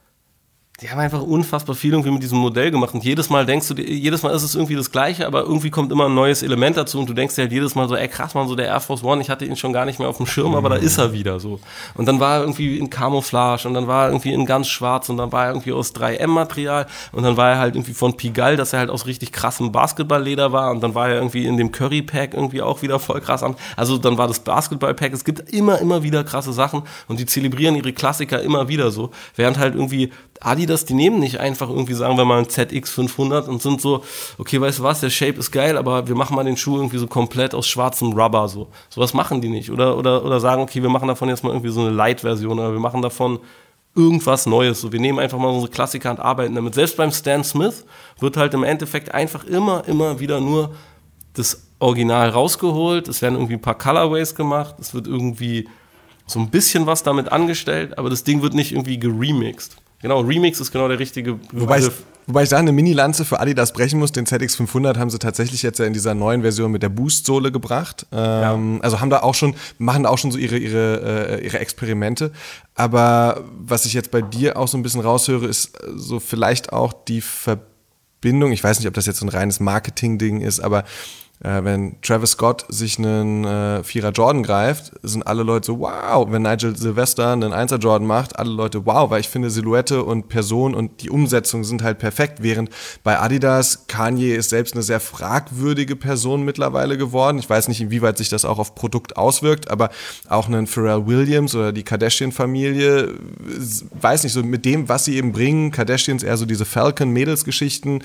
die haben einfach unfassbar viel irgendwie mit diesem Modell gemacht und jedes Mal denkst du dir, jedes Mal ist es irgendwie das Gleiche, aber irgendwie kommt immer ein neues Element dazu und du denkst dir halt jedes Mal so, ey krass, man, so der Air Force One, ich hatte ihn schon gar nicht mehr auf dem Schirm, aber da ist er wieder so. Und dann war er irgendwie in Camouflage und dann war er irgendwie in ganz schwarz und dann war er irgendwie aus drei M Material und dann war er halt irgendwie von Pigalle, dass er halt aus richtig krassem Basketballleder war und dann war er irgendwie in dem Curry Pack irgendwie auch wieder voll krass an. Also dann war das Basketball Pack, es gibt immer, immer wieder krasse Sachen und die zelebrieren ihre Klassiker immer wieder so, während halt irgendwie Adidas, die nehmen nicht einfach irgendwie, sagen wir mal, ein Z X fünfhundert und sind so, okay, weißt du was, der Shape ist geil, aber wir machen mal den Schuh irgendwie so komplett aus schwarzem Rubber, so. Sowas machen die nicht. Oder, oder, oder sagen, okay, wir machen davon jetzt mal irgendwie so eine Light-Version oder wir machen davon irgendwas Neues. So, wir nehmen einfach mal unsere Klassiker und arbeiten damit. Selbst beim Stan Smith wird halt im Endeffekt einfach immer, immer wieder nur das Original rausgeholt. Es werden irgendwie ein paar Colorways gemacht. Es wird irgendwie so ein bisschen was damit angestellt, aber das Ding wird nicht irgendwie geremixed. Genau, Remix ist genau der richtige Wobei ich, Begriff. wobei ich da eine Mini-Lanze für Adidas brechen muss. Den Z X fünfhundert haben sie tatsächlich jetzt ja in dieser neuen Version mit der Boost-Sohle gebracht. Ähm, ja. Also haben da auch schon, machen da auch schon so ihre, ihre, äh, ihre Experimente. Aber was ich jetzt bei dir auch so ein bisschen raushöre, ist so vielleicht auch die Verbindung. Ich weiß nicht, ob das jetzt so ein reines Marketing-Ding ist, aber Äh, wenn Travis Scott sich einen äh, Vierer Jordan greift, sind alle Leute so, wow. Wenn Nigel Sylvester einen Einser Jordan macht, alle Leute, wow, weil ich finde Silhouette und Person und die Umsetzung sind halt perfekt, während bei Adidas, Kanye ist selbst eine sehr fragwürdige Person mittlerweile geworden. Ich weiß nicht, inwieweit sich das auch auf Produkt auswirkt, aber auch einen Pharrell Williams oder die Kardashian-Familie, weiß nicht, so mit dem, was sie eben bringen, Kardashians eher so diese Falcon-Mädels-Geschichten,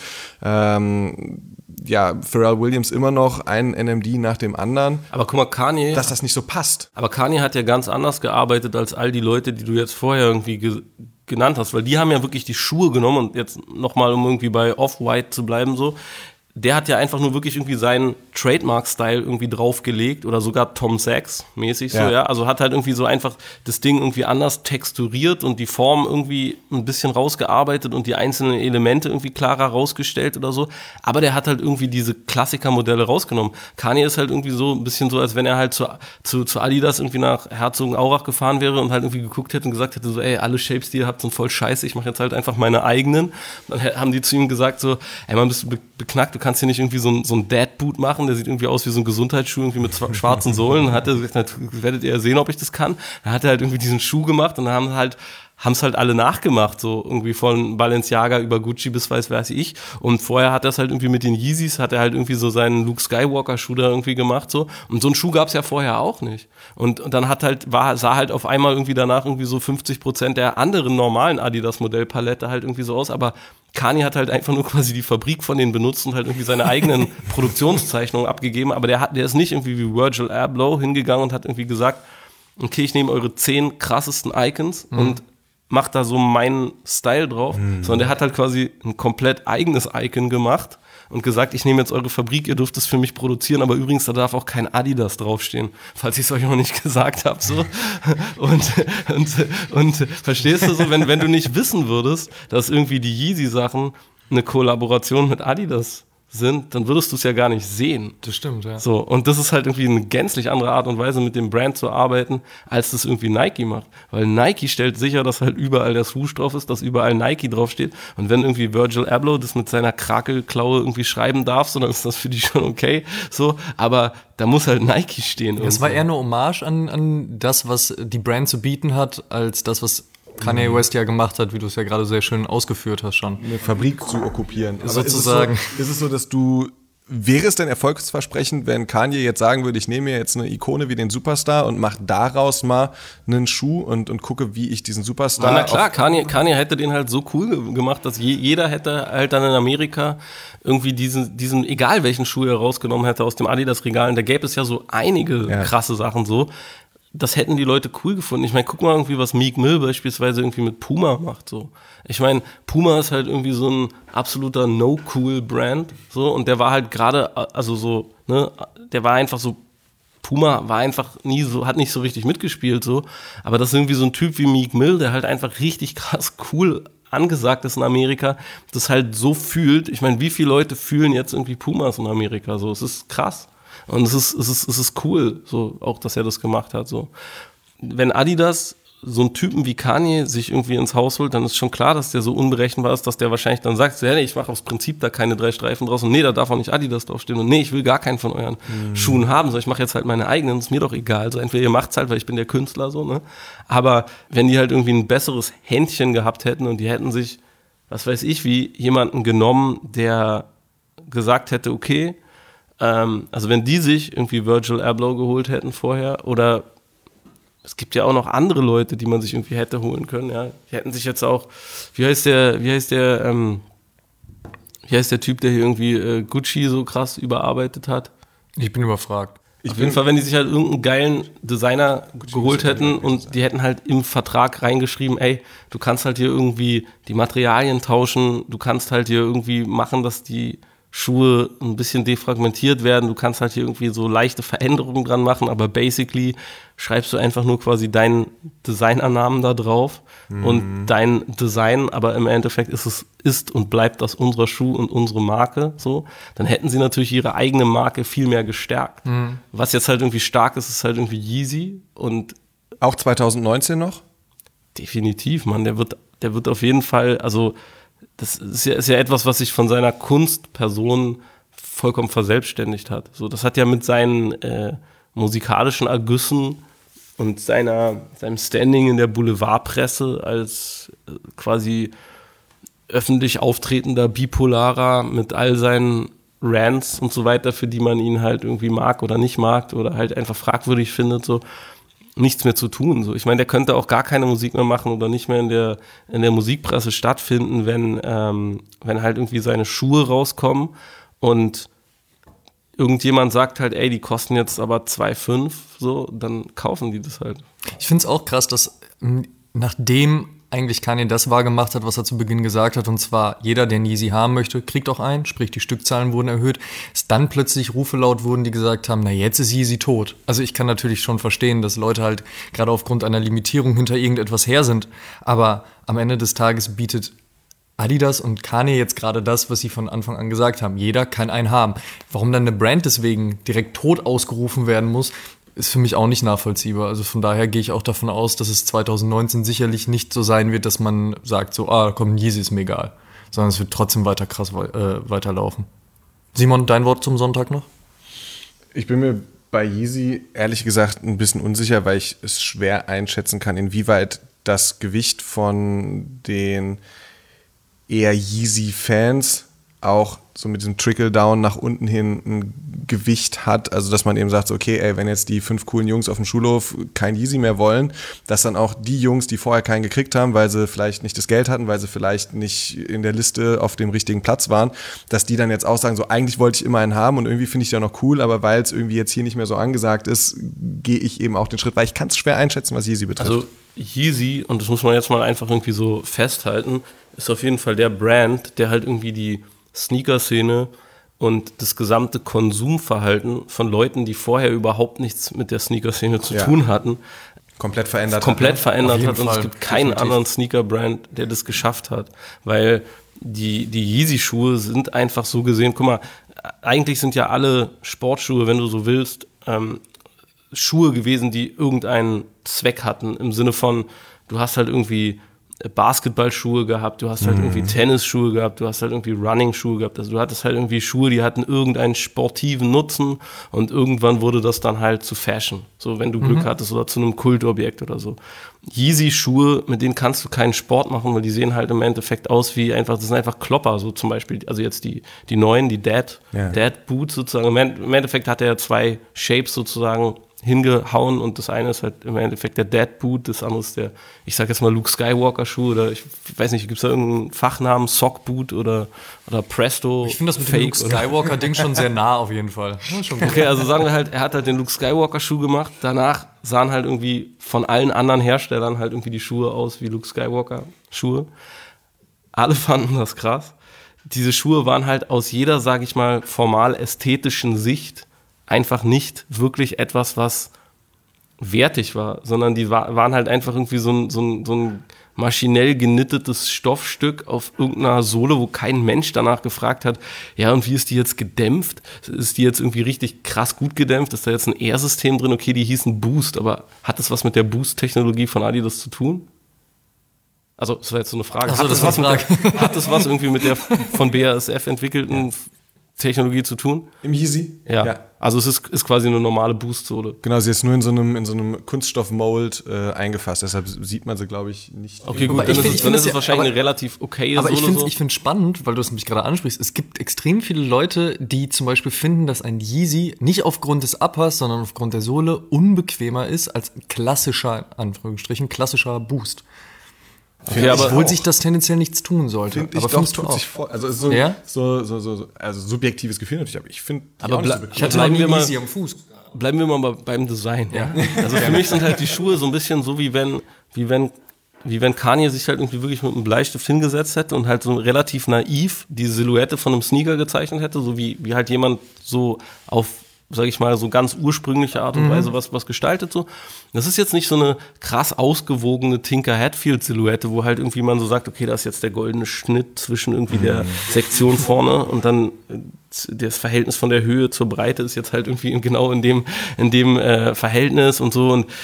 ähm, ja, Pharrell Williams immer noch ein N M D nach dem anderen. Aber guck mal, Kanye, dass das nicht so passt. Aber Kanye hat ja ganz anders gearbeitet als all die Leute, die du jetzt vorher irgendwie ge- genannt hast, weil die haben ja wirklich die Schuhe genommen und jetzt nochmal, um irgendwie bei Off-White zu bleiben, so, der hat ja einfach nur wirklich irgendwie seinen Trademark-Style irgendwie draufgelegt oder sogar Tom Sachs mäßig so, ja. ja. Also hat halt irgendwie so einfach das Ding irgendwie anders texturiert und die Form irgendwie ein bisschen rausgearbeitet und die einzelnen Elemente irgendwie klarer rausgestellt oder so. Aber der hat halt irgendwie diese Klassiker-Modelle rausgenommen. Kanye ist halt irgendwie so ein bisschen so, als wenn er halt zu, zu, zu Adidas irgendwie nach Herzogenaurach gefahren wäre und halt irgendwie geguckt hätte und gesagt hätte so, ey, alle Shapes, die ihr habt, sind voll scheiße, ich mache jetzt halt einfach meine eigenen. Dann haben die zu ihm gesagt so, ey, man, bist du be- beknackt, du kannst hier nicht irgendwie so ein, so ein Dad-Boot machen, der sieht irgendwie aus wie so ein Gesundheitsschuh, irgendwie mit schwarzen Sohlen. Dann hat er gesagt, na, werdet ihr sehen, ob ich das kann. Dann hat er halt irgendwie diesen Schuh gemacht und dann haben halt haben es halt alle nachgemacht, so irgendwie von Balenciaga über Gucci bis weiß weiß ich. Und vorher hat er es halt irgendwie mit den Yeezys, hat er halt irgendwie so seinen Luke Skywalker-Schuh da irgendwie gemacht, so. Und so einen Schuh gab es ja vorher auch nicht. Und, und dann hat halt, war, sah halt auf einmal irgendwie danach irgendwie so fünfzig Prozent der anderen normalen Adidas-Modellpalette halt irgendwie so aus, aber Kanye hat halt einfach nur quasi die Fabrik von denen benutzt und halt irgendwie seine eigenen Produktionszeichnungen abgegeben, aber der hat, der ist nicht irgendwie wie Virgil Abloh hingegangen und hat irgendwie gesagt, okay, ich nehme eure zehn krassesten Icons mhm. und macht da so meinen Style drauf, mhm. sondern der hat halt quasi ein komplett eigenes Icon gemacht und gesagt, ich nehme jetzt eure Fabrik, ihr dürft es für mich produzieren, aber übrigens, da darf auch kein Adidas draufstehen, falls ich es euch noch nicht gesagt habe, so. Und, und, und verstehst du so, wenn, wenn du nicht wissen würdest, dass irgendwie die Yeezy-Sachen eine Kollaboration mit Adidas sind, dann würdest du es ja gar nicht sehen. Das stimmt, ja. So, und das ist halt irgendwie eine gänzlich andere Art und Weise, mit dem Brand zu arbeiten, als das irgendwie Nike macht. Weil Nike stellt sicher, dass halt überall der Swoosh drauf ist, dass überall Nike draufsteht. Und wenn irgendwie Virgil Abloh das mit seiner Krakelklaue irgendwie schreiben darf, so, dann ist das für die schon okay. So, aber da muss halt Nike stehen. Es war eher eine Hommage an, an das, was die Brand zu bieten hat, als das, was Kanye West ja gemacht hat, wie du es ja gerade sehr schön ausgeführt hast schon. Eine Fabrik zu okkupieren. Aber sozusagen. Ist es, so, ist es so, dass du, wäre es denn erfolgsversprechend, wenn Kanye jetzt sagen würde, ich nehme mir jetzt eine Ikone wie den Superstar und mache daraus mal einen Schuh und, und gucke, wie ich diesen Superstar... Na klar, Kanye, Kanye hätte den halt so cool gemacht, dass je, jeder hätte halt dann in Amerika irgendwie diesen, diesen, egal welchen Schuh er rausgenommen hätte aus dem Adidas-Regal, und da gäbe es ja so einige ja. krasse Sachen so, das hätten die Leute cool gefunden. Ich meine, guck mal irgendwie, was Meek Mill beispielsweise irgendwie mit Puma macht, so. Ich meine, Puma ist halt irgendwie so ein absoluter No-Cool-Brand, so, und der war halt gerade, also so, ne, der war einfach so, Puma war einfach nie so, hat nicht so richtig mitgespielt, so, aber das ist irgendwie so ein Typ wie Meek Mill, der halt einfach richtig krass cool angesagt ist in Amerika, das halt so fühlt. Ich meine, wie viele Leute fühlen jetzt irgendwie Pumas in Amerika, so, es ist krass. Und es ist, es ist, es ist cool, so, auch, dass er das gemacht hat, so. Wenn Adidas so einen Typen wie Kanye sich irgendwie ins Haus holt, dann ist schon klar, dass der so unberechenbar ist, dass der wahrscheinlich dann sagt, ja, nee, ich mache aus Prinzip da keine drei Streifen draus und nee, da darf auch nicht Adidas draufstehen und nee, ich will gar keinen von euren mhm. Schuhen haben, so, ich mache jetzt halt meine eigenen, ist mir doch egal, so, entweder ihr macht's halt, weil ich bin der Künstler, so, ne, aber wenn die halt irgendwie ein besseres Händchen gehabt hätten und die hätten sich, was weiß ich, wie jemanden genommen, der gesagt hätte, okay, ähm, also wenn die sich irgendwie Virgil Abloh geholt hätten vorher oder es gibt ja auch noch andere Leute, die man sich irgendwie hätte holen können, ja. Die hätten sich jetzt auch, wie heißt der, wie heißt der, ähm, wie heißt der Typ, der hier irgendwie äh, Gucci so krass überarbeitet hat? Ich bin überfragt. Ich Auf jeden Fall, wenn die sich halt irgendeinen geilen Designer Gucci geholt hätten und die hätten halt im Vertrag reingeschrieben, ey, du kannst halt hier irgendwie die Materialien tauschen, du kannst halt hier irgendwie machen, dass die Schuhe ein bisschen defragmentiert werden, du kannst halt hier irgendwie so leichte Veränderungen dran machen, aber basically schreibst du einfach nur quasi deinen Designernamen da drauf mhm. und dein Design, aber im Endeffekt ist es ist und bleibt das unser Schuh und unsere Marke, so, dann hätten sie natürlich ihre eigene Marke viel mehr gestärkt. Mhm. Was jetzt halt irgendwie stark ist, ist halt irgendwie Yeezy und auch zwanzig neunzehn noch? Definitiv, Mann, der wird, der wird auf jeden Fall, also das ist ja, ist ja etwas, was sich von seiner Kunstperson vollkommen verselbstständigt hat. So, das hat ja mit seinen äh, musikalischen Ergüssen und seiner, seinem Standing in der Boulevardpresse als äh, quasi öffentlich auftretender Bipolarer mit all seinen Rants und so weiter, für die man ihn halt irgendwie mag oder nicht mag oder halt einfach fragwürdig findet, so, nichts mehr zu tun. So. Ich meine, der könnte auch gar keine Musik mehr machen oder nicht mehr in der, in der Musikpresse stattfinden, wenn, ähm, wenn halt irgendwie seine Schuhe rauskommen und irgendjemand sagt halt, ey, die kosten jetzt aber zwei Komma fünf, so, dann kaufen die das halt. Ich finde es auch krass, dass nachdem eigentlich Kanye das wahrgemacht hat, was er zu Beginn gesagt hat, und zwar jeder, der einen Yeezy haben möchte, kriegt auch einen, sprich die Stückzahlen wurden erhöht, es dann plötzlich Rufe laut wurden, die gesagt haben, na jetzt ist Yeezy tot. Also ich kann natürlich schon verstehen, dass Leute halt gerade aufgrund einer Limitierung hinter irgendetwas her sind, aber am Ende des Tages bietet Adidas und Kanye jetzt gerade das, was sie von Anfang an gesagt haben. Jeder kann einen haben. Warum dann eine Brand deswegen direkt tot ausgerufen werden muss, ist für mich auch nicht nachvollziehbar. Also von daher gehe ich auch davon aus, dass es zwanzig neunzehn sicherlich nicht so sein wird, dass man sagt so, ah, komm, Yeezy ist mir egal. Sondern es wird trotzdem weiter krass äh, weiterlaufen. Simon, dein Wort zum Sonntag noch? Ich bin mir bei Yeezy ehrlich gesagt ein bisschen unsicher, weil ich es schwer einschätzen kann, inwieweit das Gewicht von den eher Yeezy-Fans auch so mit diesem Trickle-Down nach unten hin ein Gewicht hat, also dass man eben sagt, okay, ey, wenn jetzt die fünf coolen Jungs auf dem Schulhof kein Yeezy mehr wollen, dass dann auch die Jungs, die vorher keinen gekriegt haben, weil sie vielleicht nicht das Geld hatten, weil sie vielleicht nicht in der Liste auf dem richtigen Platz waren, dass die dann jetzt auch sagen, so eigentlich wollte ich immer einen haben und irgendwie finde ich den noch cool, aber weil es irgendwie jetzt hier nicht mehr so angesagt ist, gehe ich eben auch den Schritt, weil ich kann es schwer einschätzen, was Yeezy betrifft. Also Yeezy, und das muss man jetzt mal einfach irgendwie so festhalten, ist auf jeden Fall der Brand, der halt irgendwie die Sneaker-Szene und das gesamte Konsumverhalten von Leuten, die vorher überhaupt nichts mit der Sneaker-Szene zu ja. tun hatten, komplett verändert komplett hat. verändert hat. Und Fall. es gibt keinen Definitiv. anderen Sneaker-Brand, der das geschafft hat. Weil die, die Yeezy-Schuhe sind einfach so gesehen, guck mal, eigentlich sind ja alle Sportschuhe, wenn du so willst, ähm, Schuhe gewesen, die irgendeinen Zweck hatten, im Sinne von, du hast halt irgendwie Basketballschuhe gehabt, du hast halt mhm. irgendwie Tennisschuhe gehabt, du hast halt irgendwie Running-Schuhe gehabt, also du hattest halt irgendwie Schuhe, die hatten irgendeinen sportiven Nutzen und irgendwann wurde das dann halt zu Fashion, so wenn du Glück mhm. hattest oder zu einem Kultobjekt oder so. Yeezy-Schuhe, mit denen kannst du keinen Sport machen, weil die sehen halt im Endeffekt aus wie einfach, das sind einfach Klopper, so zum Beispiel, also jetzt die, die neuen, die Dad, ja. Dad Boots sozusagen, im Endeffekt hat er ja zwei Shapes sozusagen hingehauen und das eine ist halt im Endeffekt der Dad Boot, das andere ist der, ich sag jetzt mal Luke Skywalker Schuh oder ich weiß nicht, gibt es da irgendeinen Fachnamen, Sock Boot oder, oder Presto? Ich finde das mit Fake dem Luke Skywalker Ding schon sehr nah auf jeden Fall. Ja, schon gut. Okay, also sagen wir halt, er hat halt den Luke Skywalker Schuh gemacht, danach sahen halt irgendwie von allen anderen Herstellern halt irgendwie die Schuhe aus wie Luke Skywalker Schuhe. Alle fanden das krass. Diese Schuhe waren halt aus jeder, sag ich mal, formal ästhetischen Sicht einfach nicht wirklich etwas, was wertig war, sondern die war, waren halt einfach irgendwie so ein, so, ein, so ein maschinell genittetes Stoffstück auf irgendeiner Sohle, wo kein Mensch danach gefragt hat, ja, und wie ist die jetzt gedämpft? Ist die jetzt irgendwie richtig krass gut gedämpft? Ist da jetzt ein Air-System drin? Okay, die hießen Boost, aber hat das was mit der Boost-Technologie von Adidas zu tun? Also, das war jetzt so eine Frage. Ach so, hat, das das war was mit der, hat das was irgendwie mit der von B A S F entwickelten Technologie zu tun? Im Yeezy? Ja. ja. Also es ist, ist quasi eine normale Boost-Sohle. Genau, sie ist nur in so einem, in so einem Kunststoff-Mold äh, eingefasst. Deshalb sieht man sie, glaube ich, nicht. Okay, gut, dann ich ist, find, es, ich dann ist es ja, wahrscheinlich aber, eine relativ okaye aber Sohle. Aber ich so. finde es spannend, weil du es mich gerade ansprichst. Es gibt extrem viele Leute, die zum Beispiel finden, dass ein Yeezy nicht aufgrund des Uppers, sondern aufgrund der Sohle unbequemer ist als ein klassischer, Anführungsstrichen, klassischer Boost. Okay, aber obwohl sich das tendenziell nichts tun sollte. Find ich aber doch, findest du tut auch? sich vor, also so, ja? so, so, so, so, also subjektives Gefühl natürlich, aber ich finde aber ble- ich hatte noch nie wir mal, Yeezy am Fuß. Bleiben wir mal beim Design. Ja? Also für mich sind halt die Schuhe so ein bisschen so, wie wenn, wie wenn, wie wenn Kanye sich halt irgendwie wirklich mit einem Bleistift hingesetzt hätte und halt so relativ naiv die Silhouette von einem Sneaker gezeichnet hätte, so wie, wie halt jemand so auf, sag ich mal, so ganz ursprüngliche Art und Weise was, was gestaltet so. Das ist jetzt nicht so eine krass ausgewogene Tinker Hatfield-Silhouette, wo halt irgendwie man so sagt, okay, da ist jetzt der goldene Schnitt zwischen irgendwie der Sektion vorne und dann das Verhältnis von der Höhe zur Breite ist jetzt halt irgendwie genau in dem, in dem äh, Verhältnis und so und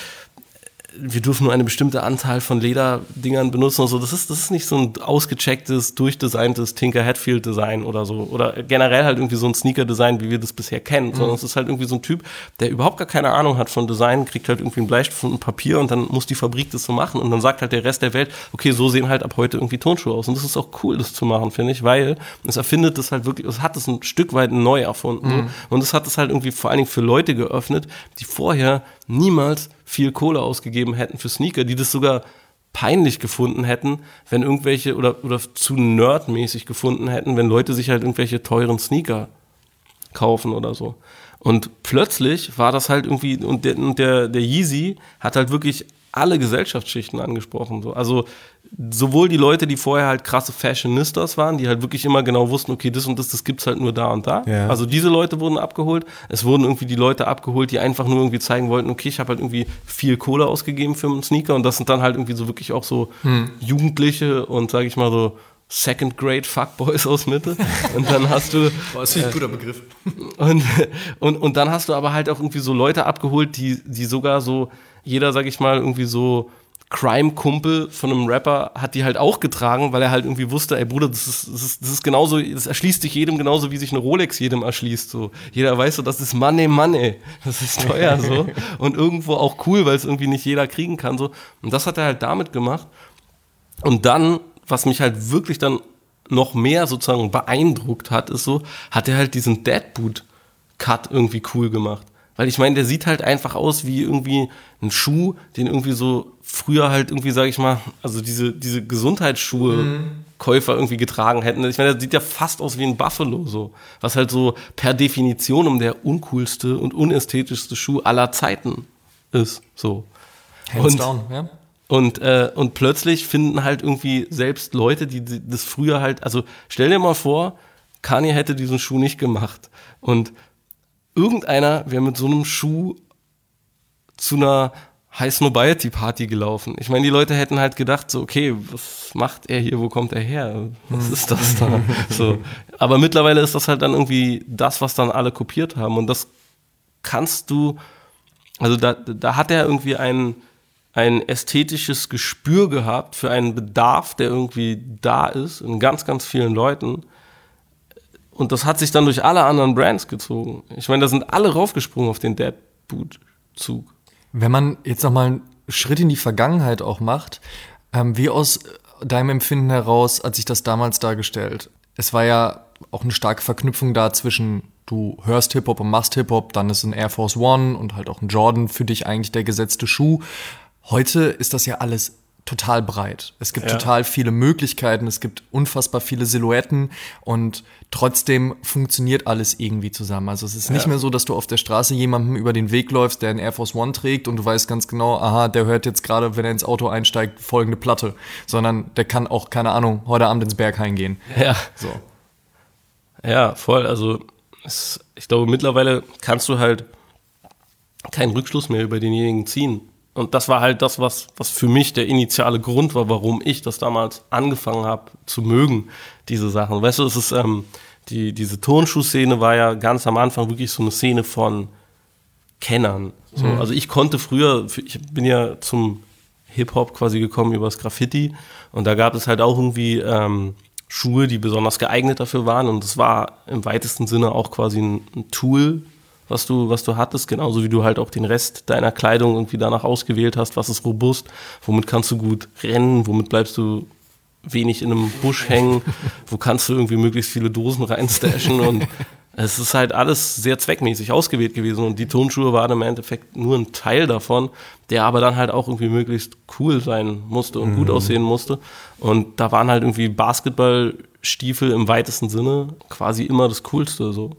wir dürfen nur eine bestimmte Anzahl von Lederdingern benutzen und so. Das ist, das ist nicht so ein ausgechecktes, durchdesigntes Tinker Hatfield-Design oder so. Oder generell halt irgendwie so ein Sneaker-Design, wie wir das bisher kennen. Mhm. Sondern es ist halt irgendwie so ein Typ, der überhaupt gar keine Ahnung hat von Design, kriegt halt irgendwie einen Bleistift und ein Papier und dann muss die Fabrik das so machen. Und dann sagt halt der Rest der Welt, okay, so sehen halt ab heute irgendwie Turnschuhe aus. Und das ist auch cool, das zu machen, finde ich, weil es erfindet das halt wirklich, es hat es ein Stück weit neu erfunden. Mhm. So. Und es hat es halt irgendwie vor allen Dingen für Leute geöffnet, die vorher niemals viel Kohle ausgegeben hätten für Sneaker, die das sogar peinlich gefunden hätten, wenn irgendwelche, oder, oder zu nerdmäßig gefunden hätten, wenn Leute sich halt irgendwelche teuren Sneaker kaufen oder so. Und plötzlich war das halt irgendwie, und der, und der, der Yeezy hat halt wirklich alle Gesellschaftsschichten angesprochen. So. Also sowohl die Leute, die vorher halt krasse Fashionistas waren, die halt wirklich immer genau wussten, okay, das und das, das gibt's halt nur da und da. Ja. Also diese Leute wurden abgeholt. Es wurden irgendwie die Leute abgeholt, die einfach nur irgendwie zeigen wollten, okay, ich habe halt irgendwie viel Kohle ausgegeben für einen Sneaker und das sind dann halt irgendwie so wirklich auch so hm. Jugendliche und sage ich mal so Second Grade Fuckboys aus Mitte. Und dann hast du. Boah, das ist ein guter Begriff. Und, und, und dann hast du aber halt auch irgendwie so Leute abgeholt, die, die sogar so, jeder, sag ich mal, irgendwie so Crime-Kumpel von einem Rapper hat die halt auch getragen, weil er halt irgendwie wusste, ey Bruder, das ist, das ist, das ist genauso, das erschließt sich jedem genauso, wie sich eine Rolex jedem erschließt. So. Jeder weiß so, das ist Money, Money. Das ist teuer so. Und irgendwo auch cool, weil es irgendwie nicht jeder kriegen kann. So. Und das hat er halt damit gemacht. Und dann, was mich halt wirklich dann noch mehr sozusagen beeindruckt hat, ist so, hat er halt diesen Deadboot-Cut irgendwie cool gemacht. Weil ich meine, der sieht halt einfach aus wie irgendwie ein Schuh, den irgendwie so früher halt irgendwie, sag ich mal, also diese, diese Gesundheitsschuhe mhm. Käufer irgendwie getragen hätten. Ich meine, der sieht ja fast aus wie ein Buffalo, so. Was halt so per Definition um der uncoolste und unästhetischste Schuh aller Zeiten ist, so. Hands down, ja. Und, äh, und plötzlich finden halt irgendwie selbst Leute, die, die das früher halt, also stell dir mal vor, Kanye hätte diesen Schuh nicht gemacht und irgendeiner wäre mit so einem Schuh zu einer High Snobiety Party gelaufen. Ich meine, die Leute hätten halt gedacht, so, okay, was macht er hier, wo kommt er her? Was ist das da? So. Aber mittlerweile ist das halt dann irgendwie das, was dann alle kopiert haben. Und das kannst du, also da, da hat er irgendwie ein, ein ästhetisches Gespür gehabt für einen Bedarf, der irgendwie da ist in ganz, ganz vielen Leuten. Und das hat sich dann durch alle anderen Brands gezogen. Ich meine, da sind alle raufgesprungen auf den Deadboot-Zug. Wenn man jetzt nochmal einen Schritt in die Vergangenheit auch macht, ähm, wie aus deinem Empfinden heraus hat sich das damals dargestellt? Es war ja auch eine starke Verknüpfung da zwischen, du hörst Hip-Hop und machst Hip-Hop, dann ist ein Air Force One und halt auch ein Jordan für dich eigentlich der gesetzte Schuh. Heute ist das ja alles total breit. Es gibt ja. total viele Möglichkeiten, es gibt unfassbar viele Silhouetten und trotzdem funktioniert alles irgendwie zusammen. Also es ist nicht ja. mehr so, dass du auf der Straße jemandem über den Weg läufst, der einen Air Force One trägt und du weißt ganz genau, aha, der hört jetzt gerade, wenn er ins Auto einsteigt, folgende Platte. Sondern der kann auch, keine Ahnung, heute Abend ins Berghain gehen. Ja. So. Ja, voll. Also es, ich glaube, mittlerweile kannst du halt keinen Rückschluss mehr über denjenigen ziehen. Und das war halt das, was, was für mich der initiale Grund war, warum ich das damals angefangen habe zu mögen, diese Sachen. Weißt du, es ist, ähm, die, diese Turnschuh-Szene war ja ganz am Anfang wirklich so eine Szene von Kennern. So, mhm. Also ich konnte früher, ich bin ja zum Hip-Hop quasi gekommen über das Graffiti und da gab es halt auch irgendwie ähm, Schuhe, die besonders geeignet dafür waren und das war im weitesten Sinne auch quasi ein, ein Tool, was du, was du hattest, genauso wie du halt auch den Rest deiner Kleidung irgendwie danach ausgewählt hast, was ist robust, womit kannst du gut rennen, womit bleibst du wenig in einem Busch hängen, wo kannst du irgendwie möglichst viele Dosen reinstashen und es ist halt alles sehr zweckmäßig ausgewählt gewesen und die Turnschuhe waren im Endeffekt nur ein Teil davon, der aber dann halt auch irgendwie möglichst cool sein musste und mhm. gut aussehen musste und da waren halt irgendwie Basketballstiefel im weitesten Sinne quasi immer das Coolste so.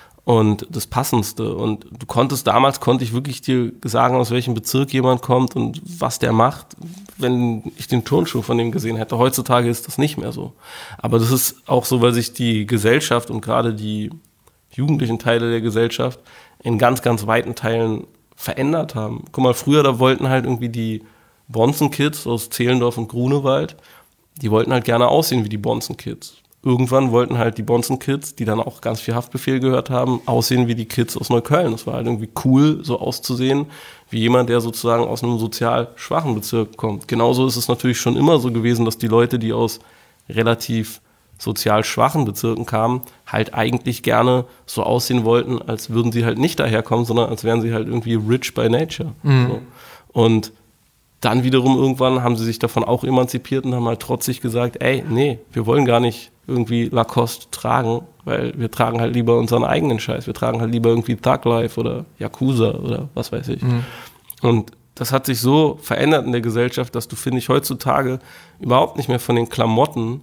Und das Passendste. Und du konntest, damals konnte ich wirklich dir sagen, aus welchem Bezirk jemand kommt und was der macht, wenn ich den Turnschuh von dem gesehen hätte. Heutzutage ist das nicht mehr so. Aber das ist auch so, weil sich die Gesellschaft und gerade die jugendlichen Teile der Gesellschaft in ganz, ganz weiten Teilen verändert haben. Guck mal, früher, da wollten halt irgendwie die Bonzen-Kids aus Zehlendorf und Grunewald, die wollten halt gerne aussehen wie die Bonzen-Kids. Irgendwann wollten halt die Bonzen-Kids, die dann auch ganz viel Haftbefehl gehört haben, aussehen wie die Kids aus Neukölln. Das war halt irgendwie cool, so auszusehen, wie jemand, der sozusagen aus einem sozial schwachen Bezirk kommt. Genauso ist es natürlich schon immer so gewesen, dass die Leute, die aus relativ sozial schwachen Bezirken kamen, halt eigentlich gerne so aussehen wollten, als würden sie halt nicht daherkommen, sondern als wären sie halt irgendwie rich by nature. Mhm. So. Und dann wiederum irgendwann haben sie sich davon auch emanzipiert und haben halt trotzig gesagt, ey, nee, wir wollen gar nicht irgendwie Lacoste tragen, weil wir tragen halt lieber unseren eigenen Scheiß. Wir tragen halt lieber irgendwie Thug Life oder Yakuza oder was weiß ich. Mhm. Und das hat sich so verändert in der Gesellschaft, dass du, finde ich, heutzutage überhaupt nicht mehr von den Klamotten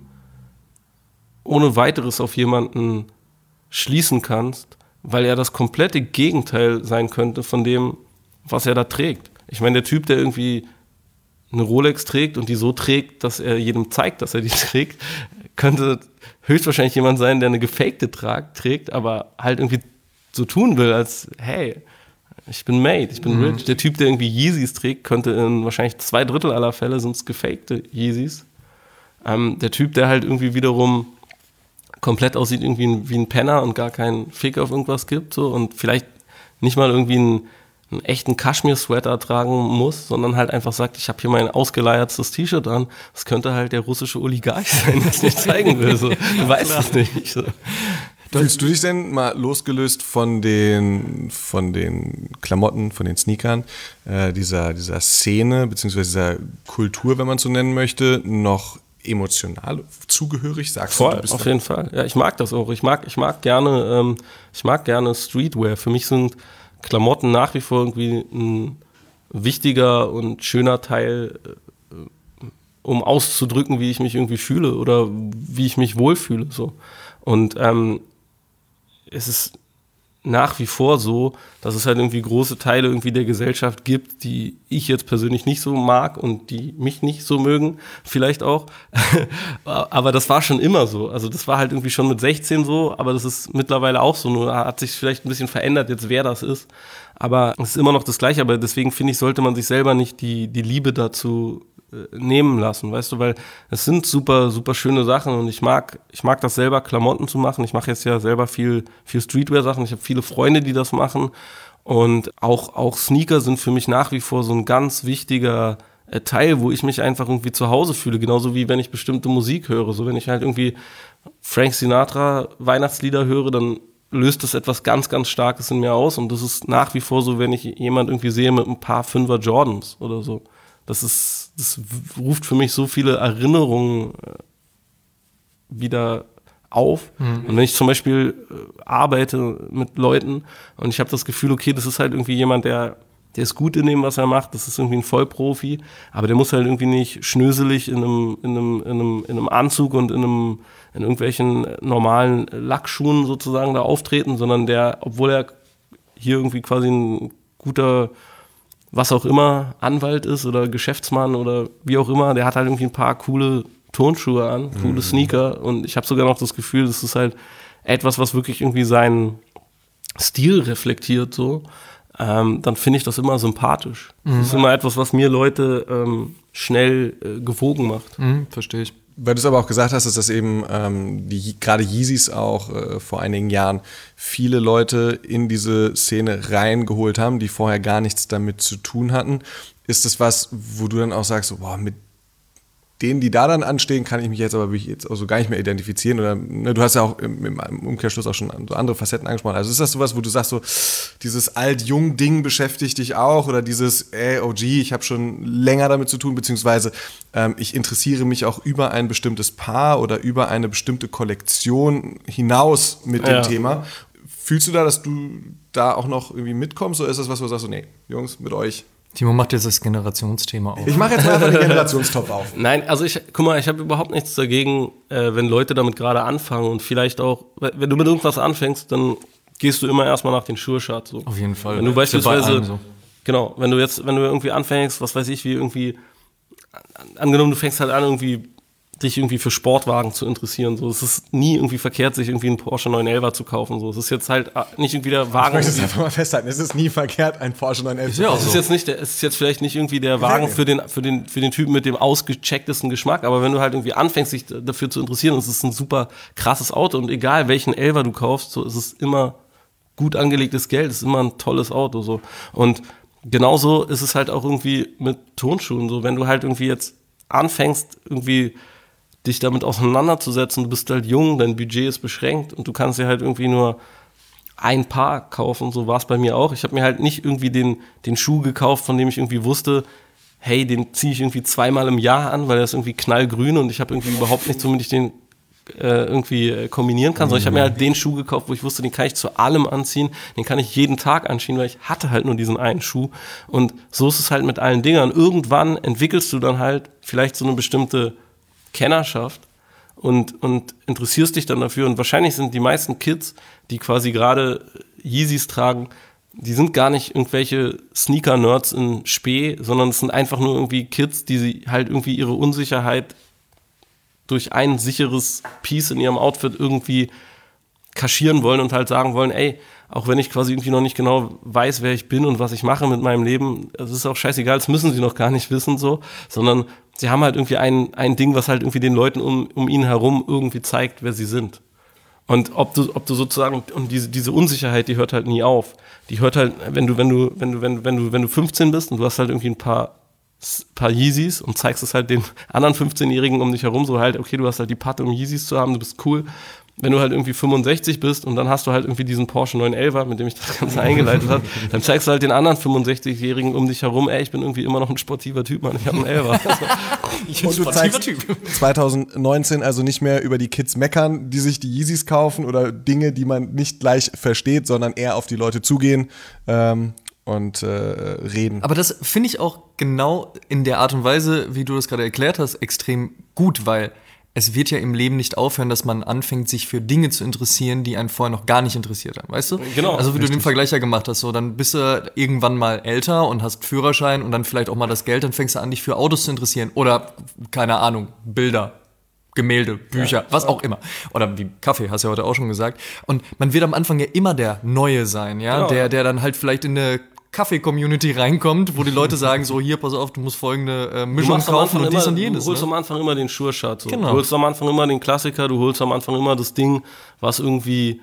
ohne weiteres auf jemanden schließen kannst, weil er das komplette Gegenteil sein könnte von dem, was er da trägt. Ich meine, der Typ, der irgendwie eine Rolex trägt und die so trägt, dass er jedem zeigt, dass er die trägt, könnte höchstwahrscheinlich jemand sein, der eine gefakte Trag trägt, aber halt irgendwie so tun will, als hey, ich bin made, ich bin mhm. rich. Der Typ, der irgendwie Yeezys trägt, könnte in wahrscheinlich zwei Drittel aller Fälle sind es gefakte Yeezys. Ähm, der Typ, der halt irgendwie wiederum komplett aussieht irgendwie wie ein Penner und gar keinen Fick auf irgendwas gibt so und vielleicht nicht mal irgendwie einen, einen echten Kaschmir-Sweater tragen muss, sondern halt einfach sagt, ich habe hier mein ausgeleiertes T-Shirt an. Das könnte halt der russische Oligarch sein, der es nicht zeigen will. So. Du weißt es nicht. So. Fühlst du dich denn mal losgelöst von den, von den Klamotten, von den Sneakern, äh, dieser, dieser Szene, beziehungsweise dieser Kultur, wenn man es so nennen möchte, noch emotional zugehörig? Sagst Voll, du, du bist auf jeden Fall. Ja, ich mag das auch. Ich mag, ich mag gerne, ähm, ich mag gerne Streetwear. Für mich sind Klamotten nach wie vor irgendwie ein wichtiger und schöner Teil, um auszudrücken, wie ich mich irgendwie fühle oder wie ich mich wohlfühle. So. Und ähm, es ist nach wie vor so, dass es halt irgendwie große Teile irgendwie der Gesellschaft gibt, die ich jetzt persönlich nicht so mag und die mich nicht so mögen, vielleicht auch. Aber das war schon immer so. Also das war halt irgendwie schon mit sechzehn so, aber das ist mittlerweile auch so. Nur hat sich vielleicht ein bisschen verändert jetzt, wer das ist. Aber es ist immer noch das Gleiche. Aber deswegen finde ich, sollte man sich selber nicht die, die Liebe dazu nehmen lassen, weißt du, weil es sind super, super schöne Sachen und ich mag, ich mag das selber, Klamotten zu machen. Ich mache jetzt ja selber viel, viel Streetwear-Sachen. Ich habe viele Freunde, die das machen und auch, auch Sneaker sind für mich nach wie vor so ein ganz wichtiger äh, Teil, wo ich mich einfach irgendwie zu Hause fühle, genauso wie wenn ich bestimmte Musik höre. So wenn ich halt irgendwie Frank Sinatra Weihnachtslieder höre, dann löst das etwas ganz, ganz Starkes in mir aus und das ist nach wie vor so, wenn ich jemand irgendwie sehe mit ein paar Fünfer Jordans oder so. Das ist, das ruft für mich so viele Erinnerungen wieder auf. Mhm. Und wenn ich zum Beispiel arbeite mit Leuten und ich habe das Gefühl, okay, das ist halt irgendwie jemand, der, der ist gut in dem, was er macht, das ist irgendwie ein Vollprofi, aber der muss halt irgendwie nicht schnöselig in einem, in einem, in einem, in einem Anzug und in einem, in irgendwelchen normalen Lackschuhen sozusagen da auftreten, sondern der, obwohl er hier irgendwie quasi ein guter was auch immer, Anwalt ist oder Geschäftsmann oder wie auch immer, der hat halt irgendwie ein paar coole Turnschuhe an, coole mhm. Sneaker und ich habe sogar noch das Gefühl, das ist halt etwas, was wirklich irgendwie seinen Stil reflektiert, so, ähm, dann finde ich das immer sympathisch. Mhm. Das ist immer etwas, was mir Leute ähm, schnell äh, gewogen macht. Mhm, verstehe ich. Weil du es aber auch gesagt hast, dass das eben ähm, die gerade Yeezys auch äh, vor einigen Jahren viele Leute in diese Szene reingeholt haben, die vorher gar nichts damit zu tun hatten. Ist das was, wo du dann auch sagst, so, boah, mit denen, die da dann anstehen, kann ich mich jetzt aber jetzt also gar nicht mehr identifizieren? Oder ne, du hast ja auch im, im Umkehrschluss auch schon so andere Facetten angesprochen. Also ist das sowas, wo du sagst, so dieses Alt-Jung-Ding beschäftigt dich auch? Oder dieses, ey, O G, ich habe schon länger damit zu tun, beziehungsweise ähm, ich interessiere mich auch über ein bestimmtes Paar oder über eine bestimmte Kollektion hinaus mit ja. dem Thema. Fühlst du da, dass du da auch noch irgendwie mitkommst? Oder ist das was, wo du sagst, so, nee, Jungs, mit euch? Timo macht jetzt das Generationsthema auf. Ich mache jetzt mal einfach den Generationstopf auf. Nein, also ich, guck mal, ich habe überhaupt nichts dagegen, äh, wenn Leute damit gerade anfangen und vielleicht auch, wenn du mit irgendwas anfängst, dann gehst du immer erstmal nach den Sure-Shot. So. Auf jeden Fall. Wenn du beispielsweise, so. genau, wenn du jetzt, wenn du irgendwie anfängst, was weiß ich, wie irgendwie, angenommen, du fängst halt an, irgendwie dich irgendwie für Sportwagen zu interessieren. So, es ist nie irgendwie verkehrt, sich irgendwie einen Porsche neun elfer zu kaufen. So, es ist jetzt halt nicht irgendwie der Wagen. Ich möchte es einfach mal festhalten. Es ist nie verkehrt, einen Porsche neun elf zu ja, kaufen. es ist jetzt nicht, der, es ist jetzt vielleicht nicht irgendwie der Wagen für den, für den, für den Typen mit dem ausgechecktesten Geschmack. Aber wenn du halt irgendwie anfängst, dich dafür zu interessieren, und es ist ein super krasses Auto und egal welchen Elfer du kaufst, so, es ist immer gut angelegtes Geld, es ist immer ein tolles Auto. So. Und genauso ist es halt auch irgendwie mit Turnschuhen. So, wenn du halt irgendwie jetzt anfängst, irgendwie dich damit auseinanderzusetzen, du bist halt jung, dein Budget ist beschränkt und du kannst dir halt irgendwie nur ein Paar kaufen, so war es bei mir auch. Ich habe mir halt nicht irgendwie den, den Schuh gekauft, von dem ich irgendwie wusste, hey, den ziehe ich irgendwie zweimal im Jahr an, weil der ist irgendwie knallgrün und ich habe irgendwie überhaupt nichts, womit ich den äh, irgendwie äh, kombinieren kann, sondern ich habe mir halt den Schuh gekauft, wo ich wusste, den kann ich zu allem anziehen, den kann ich jeden Tag anziehen, weil ich hatte halt nur diesen einen Schuh und so ist es halt mit allen Dingern. Irgendwann entwickelst du dann halt vielleicht so eine bestimmte Kennerschaft und, und interessierst dich dann dafür und wahrscheinlich sind die meisten Kids, die quasi gerade Yeezys tragen, die sind gar nicht irgendwelche Sneaker-Nerds in Spee, sondern es sind einfach nur irgendwie Kids, die sie halt irgendwie ihre Unsicherheit durch ein sicheres Piece in ihrem Outfit irgendwie kaschieren wollen und halt sagen wollen, ey, auch wenn ich quasi irgendwie noch nicht genau weiß, wer ich bin und was ich mache mit meinem Leben, es ist auch scheißegal, das müssen sie noch gar nicht wissen, so, sondern sie haben halt irgendwie ein, ein Ding, was halt irgendwie den Leuten um, um ihn herum irgendwie zeigt, wer sie sind. Und ob du, ob du sozusagen, und diese, diese Unsicherheit, die hört halt nie auf. Die hört halt, wenn du, wenn du, wenn du, wenn du, wenn du, wenn du fünfzehn bist und du hast halt irgendwie ein paar, paar Yeezys und zeigst es halt den anderen fünfzehnjährigen um dich herum, so halt, okay, du hast halt die Patte, um Yeezys zu haben, du bist cool. Wenn du halt irgendwie fünfundsechzig bist und dann hast du halt irgendwie diesen Porsche neun elfer, mit dem ich das Ganze eingeleitet habe, dann zeigst du halt den anderen fünfundsechzigjährigen um dich herum, ey, ich bin irgendwie immer noch ein sportiver Typ, Mann, ich habe einen Elfer. Ich bin ein sportiver Typ. zwanzig neunzehn also nicht mehr über die Kids meckern, die sich die Yeezys kaufen oder Dinge, die man nicht gleich versteht, sondern eher auf die Leute zugehen ähm, und äh, reden. Aber das finde ich auch genau in der Art und Weise, wie du das gerade erklärt hast, extrem gut, weil es wird ja im Leben nicht aufhören, dass man anfängt, sich für Dinge zu interessieren, die einen vorher noch gar nicht interessiert haben, weißt du? Genau. Also wie richtig. du den Vergleich ja gemacht hast, so dann bist du irgendwann mal älter und hast Führerschein und dann vielleicht auch mal das Geld, dann fängst du an, dich für Autos zu interessieren oder, keine Ahnung, Bilder. Gemälde, Bücher, ja, was auch immer. Oder wie Kaffee, hast du ja heute auch schon gesagt. Und man wird am Anfang ja immer der Neue sein, ja, genau. der, der dann halt vielleicht in eine Kaffee-Community reinkommt, wo die Leute sagen so, hier, pass auf, du musst folgende äh, Mischung kaufen und immer, dies und jenes. Du holst ne? am Anfang immer den Sure-Shot. So. Genau. Du holst am Anfang immer den Klassiker, du holst am Anfang immer das Ding, was irgendwie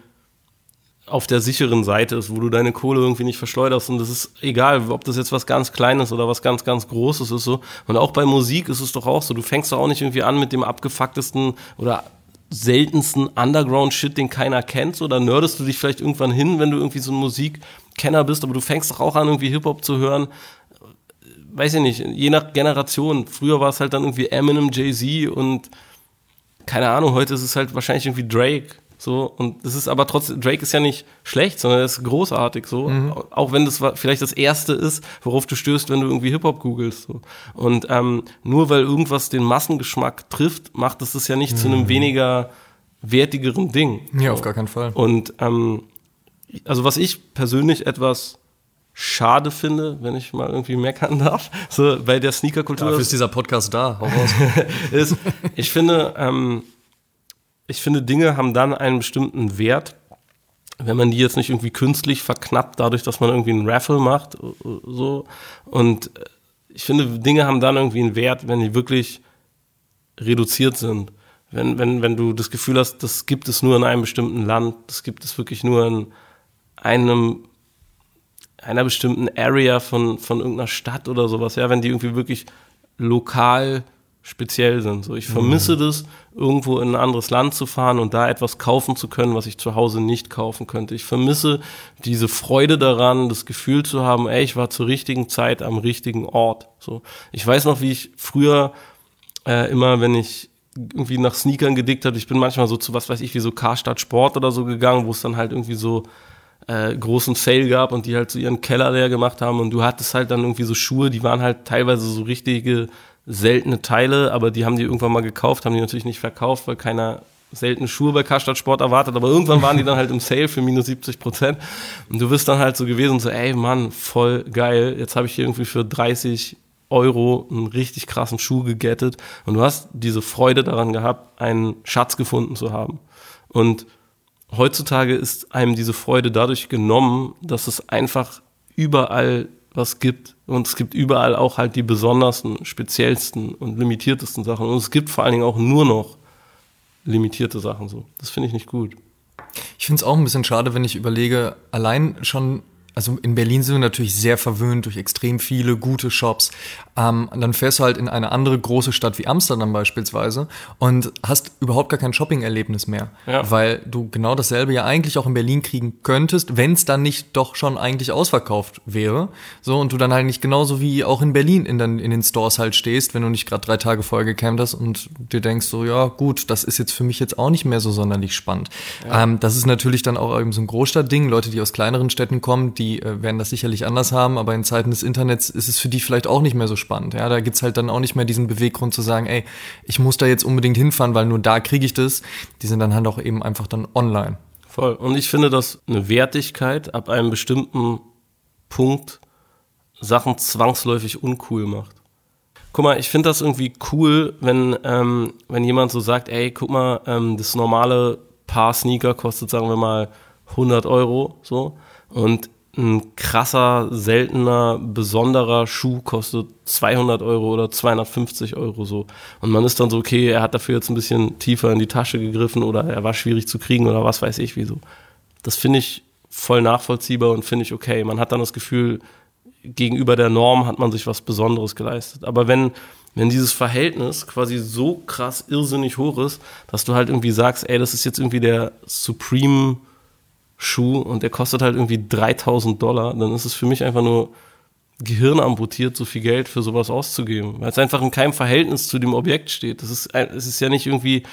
auf der sicheren Seite ist, wo du deine Kohle irgendwie nicht verschleuderst. Und das ist egal, ob das jetzt was ganz Kleines oder was ganz, ganz Großes ist. So. Und auch bei Musik ist es doch auch so. Du fängst doch auch nicht irgendwie an mit dem abgefucktesten oder seltensten Underground-Shit, den keiner kennt. So, da nerdest du dich vielleicht irgendwann hin, wenn du irgendwie so ein Musikkenner bist. Aber du fängst doch auch an, irgendwie Hip-Hop zu hören. Weiß ich nicht, je nach Generation. Früher war es halt dann irgendwie Eminem, Jay-Z und keine Ahnung, heute ist es halt wahrscheinlich irgendwie Drake. So, und das ist aber trotzdem, Drake ist ja nicht schlecht, sondern er ist großartig, so. Mhm. Auch wenn das vielleicht das Erste ist, worauf du stößt, wenn du irgendwie Hip-Hop googelst, so. Und ähm, nur weil irgendwas den Massengeschmack trifft, macht es das ja nicht mhm. zu einem weniger wertigeren Ding. Ja, so. Auf gar keinen Fall. Und ähm, also was ich persönlich etwas schade finde, wenn ich mal irgendwie meckern darf, so bei der Sneaker-Kultur. Dafür ist dieser Podcast da, hau raus. ist, ich finde, ähm, Ich finde, Dinge haben dann einen bestimmten Wert, wenn man die jetzt nicht irgendwie künstlich verknappt, dadurch, dass man irgendwie einen Raffle macht, so. Und ich finde, Dinge haben dann irgendwie einen Wert, wenn die wirklich reduziert sind. Wenn, wenn, wenn du das Gefühl hast, das gibt es nur in einem bestimmten Land, das gibt es wirklich nur in einem, einer bestimmten Area von, von irgendeiner Stadt oder sowas, ja, wenn die irgendwie wirklich lokal speziell sind. So, ich vermisse mhm. das, irgendwo in ein anderes Land zu fahren und da etwas kaufen zu können, was ich zu Hause nicht kaufen könnte. Ich vermisse diese Freude daran, das Gefühl zu haben, ey, ich war zur richtigen Zeit am richtigen Ort. So, ich weiß noch, wie ich früher äh, immer, wenn ich irgendwie nach Sneakern gedickt habe, ich bin manchmal so zu, was weiß ich, wie so Karstadt Sport oder so gegangen, wo es dann halt irgendwie so äh, großen Sale gab und die halt so ihren Keller leer gemacht haben und du hattest halt dann irgendwie so Schuhe, die waren halt teilweise so richtige seltene Teile, aber die haben die irgendwann mal gekauft, haben die natürlich nicht verkauft, weil keiner seltene Schuhe bei Karstadt Sport erwartet, aber irgendwann waren die dann halt im Sale für minus siebzig Prozent und du bist dann halt so gewesen, so ey Mann, voll geil, jetzt habe ich hier irgendwie für dreißig Euro einen richtig krassen Schuh gegettet und du hast diese Freude daran gehabt, einen Schatz gefunden zu haben. Und heutzutage ist einem diese Freude dadurch genommen, dass es einfach überall was gibt und es gibt überall auch halt die besondersten, speziellsten und limitiertesten Sachen und es gibt vor allen Dingen auch nur noch limitierte Sachen so. Das finde ich nicht gut. Ich finde es auch ein bisschen schade, wenn ich überlege, allein schon, also in Berlin sind wir natürlich sehr verwöhnt durch extrem viele gute Shops. Ähm, dann fährst du halt in eine andere große Stadt wie Amsterdam beispielsweise und hast überhaupt gar kein Shopping-Erlebnis mehr. Ja. Weil du genau dasselbe ja eigentlich auch in Berlin kriegen könntest, wenn es dann nicht doch schon eigentlich ausverkauft wäre. So, und du dann halt nicht genauso wie auch in Berlin in den, in den Stores halt stehst, wenn du nicht gerade drei Tage vorher gecampt hast und dir denkst so, ja gut, das ist jetzt für mich jetzt auch nicht mehr so sonderlich spannend. Ja. Ähm, das ist natürlich dann auch eben so ein Großstadtding. Leute, die aus kleineren Städten kommen, die Die äh, werden das sicherlich anders haben, aber in Zeiten des Internets ist es für die vielleicht auch nicht mehr so spannend. Ja, da gibt's halt dann auch nicht mehr diesen Beweggrund zu sagen, ey, ich muss da jetzt unbedingt hinfahren, weil nur da kriege ich das. Die sind dann halt auch eben einfach dann online. Voll. Und ich finde, dass eine Wertigkeit ab einem bestimmten Punkt Sachen zwangsläufig uncool macht. Guck mal, ich finde das irgendwie cool, wenn, ähm, wenn jemand so sagt, ey, guck mal, ähm, das normale Paar Sneaker kostet, sagen wir mal, hundert Euro, so. Und ein krasser, seltener, besonderer Schuh kostet zweihundert Euro oder zweihundertfünfzig Euro so. Und man ist dann so, okay, er hat dafür jetzt ein bisschen tiefer in die Tasche gegriffen oder er war schwierig zu kriegen oder was weiß ich wieso. Das finde ich voll nachvollziehbar und finde ich okay. Man hat dann das Gefühl, gegenüber der Norm hat man sich was Besonderes geleistet. Aber wenn, wenn dieses Verhältnis quasi so krass irrsinnig hoch ist, dass du halt irgendwie sagst, ey, das ist jetzt irgendwie der Supreme Schuh und der kostet halt irgendwie dreitausend Dollar, dann ist es für mich einfach nur gehirnamputiert, so viel Geld für sowas auszugeben, weil es einfach in keinem Verhältnis zu dem Objekt steht. Das ist, es ist ja nicht irgendwie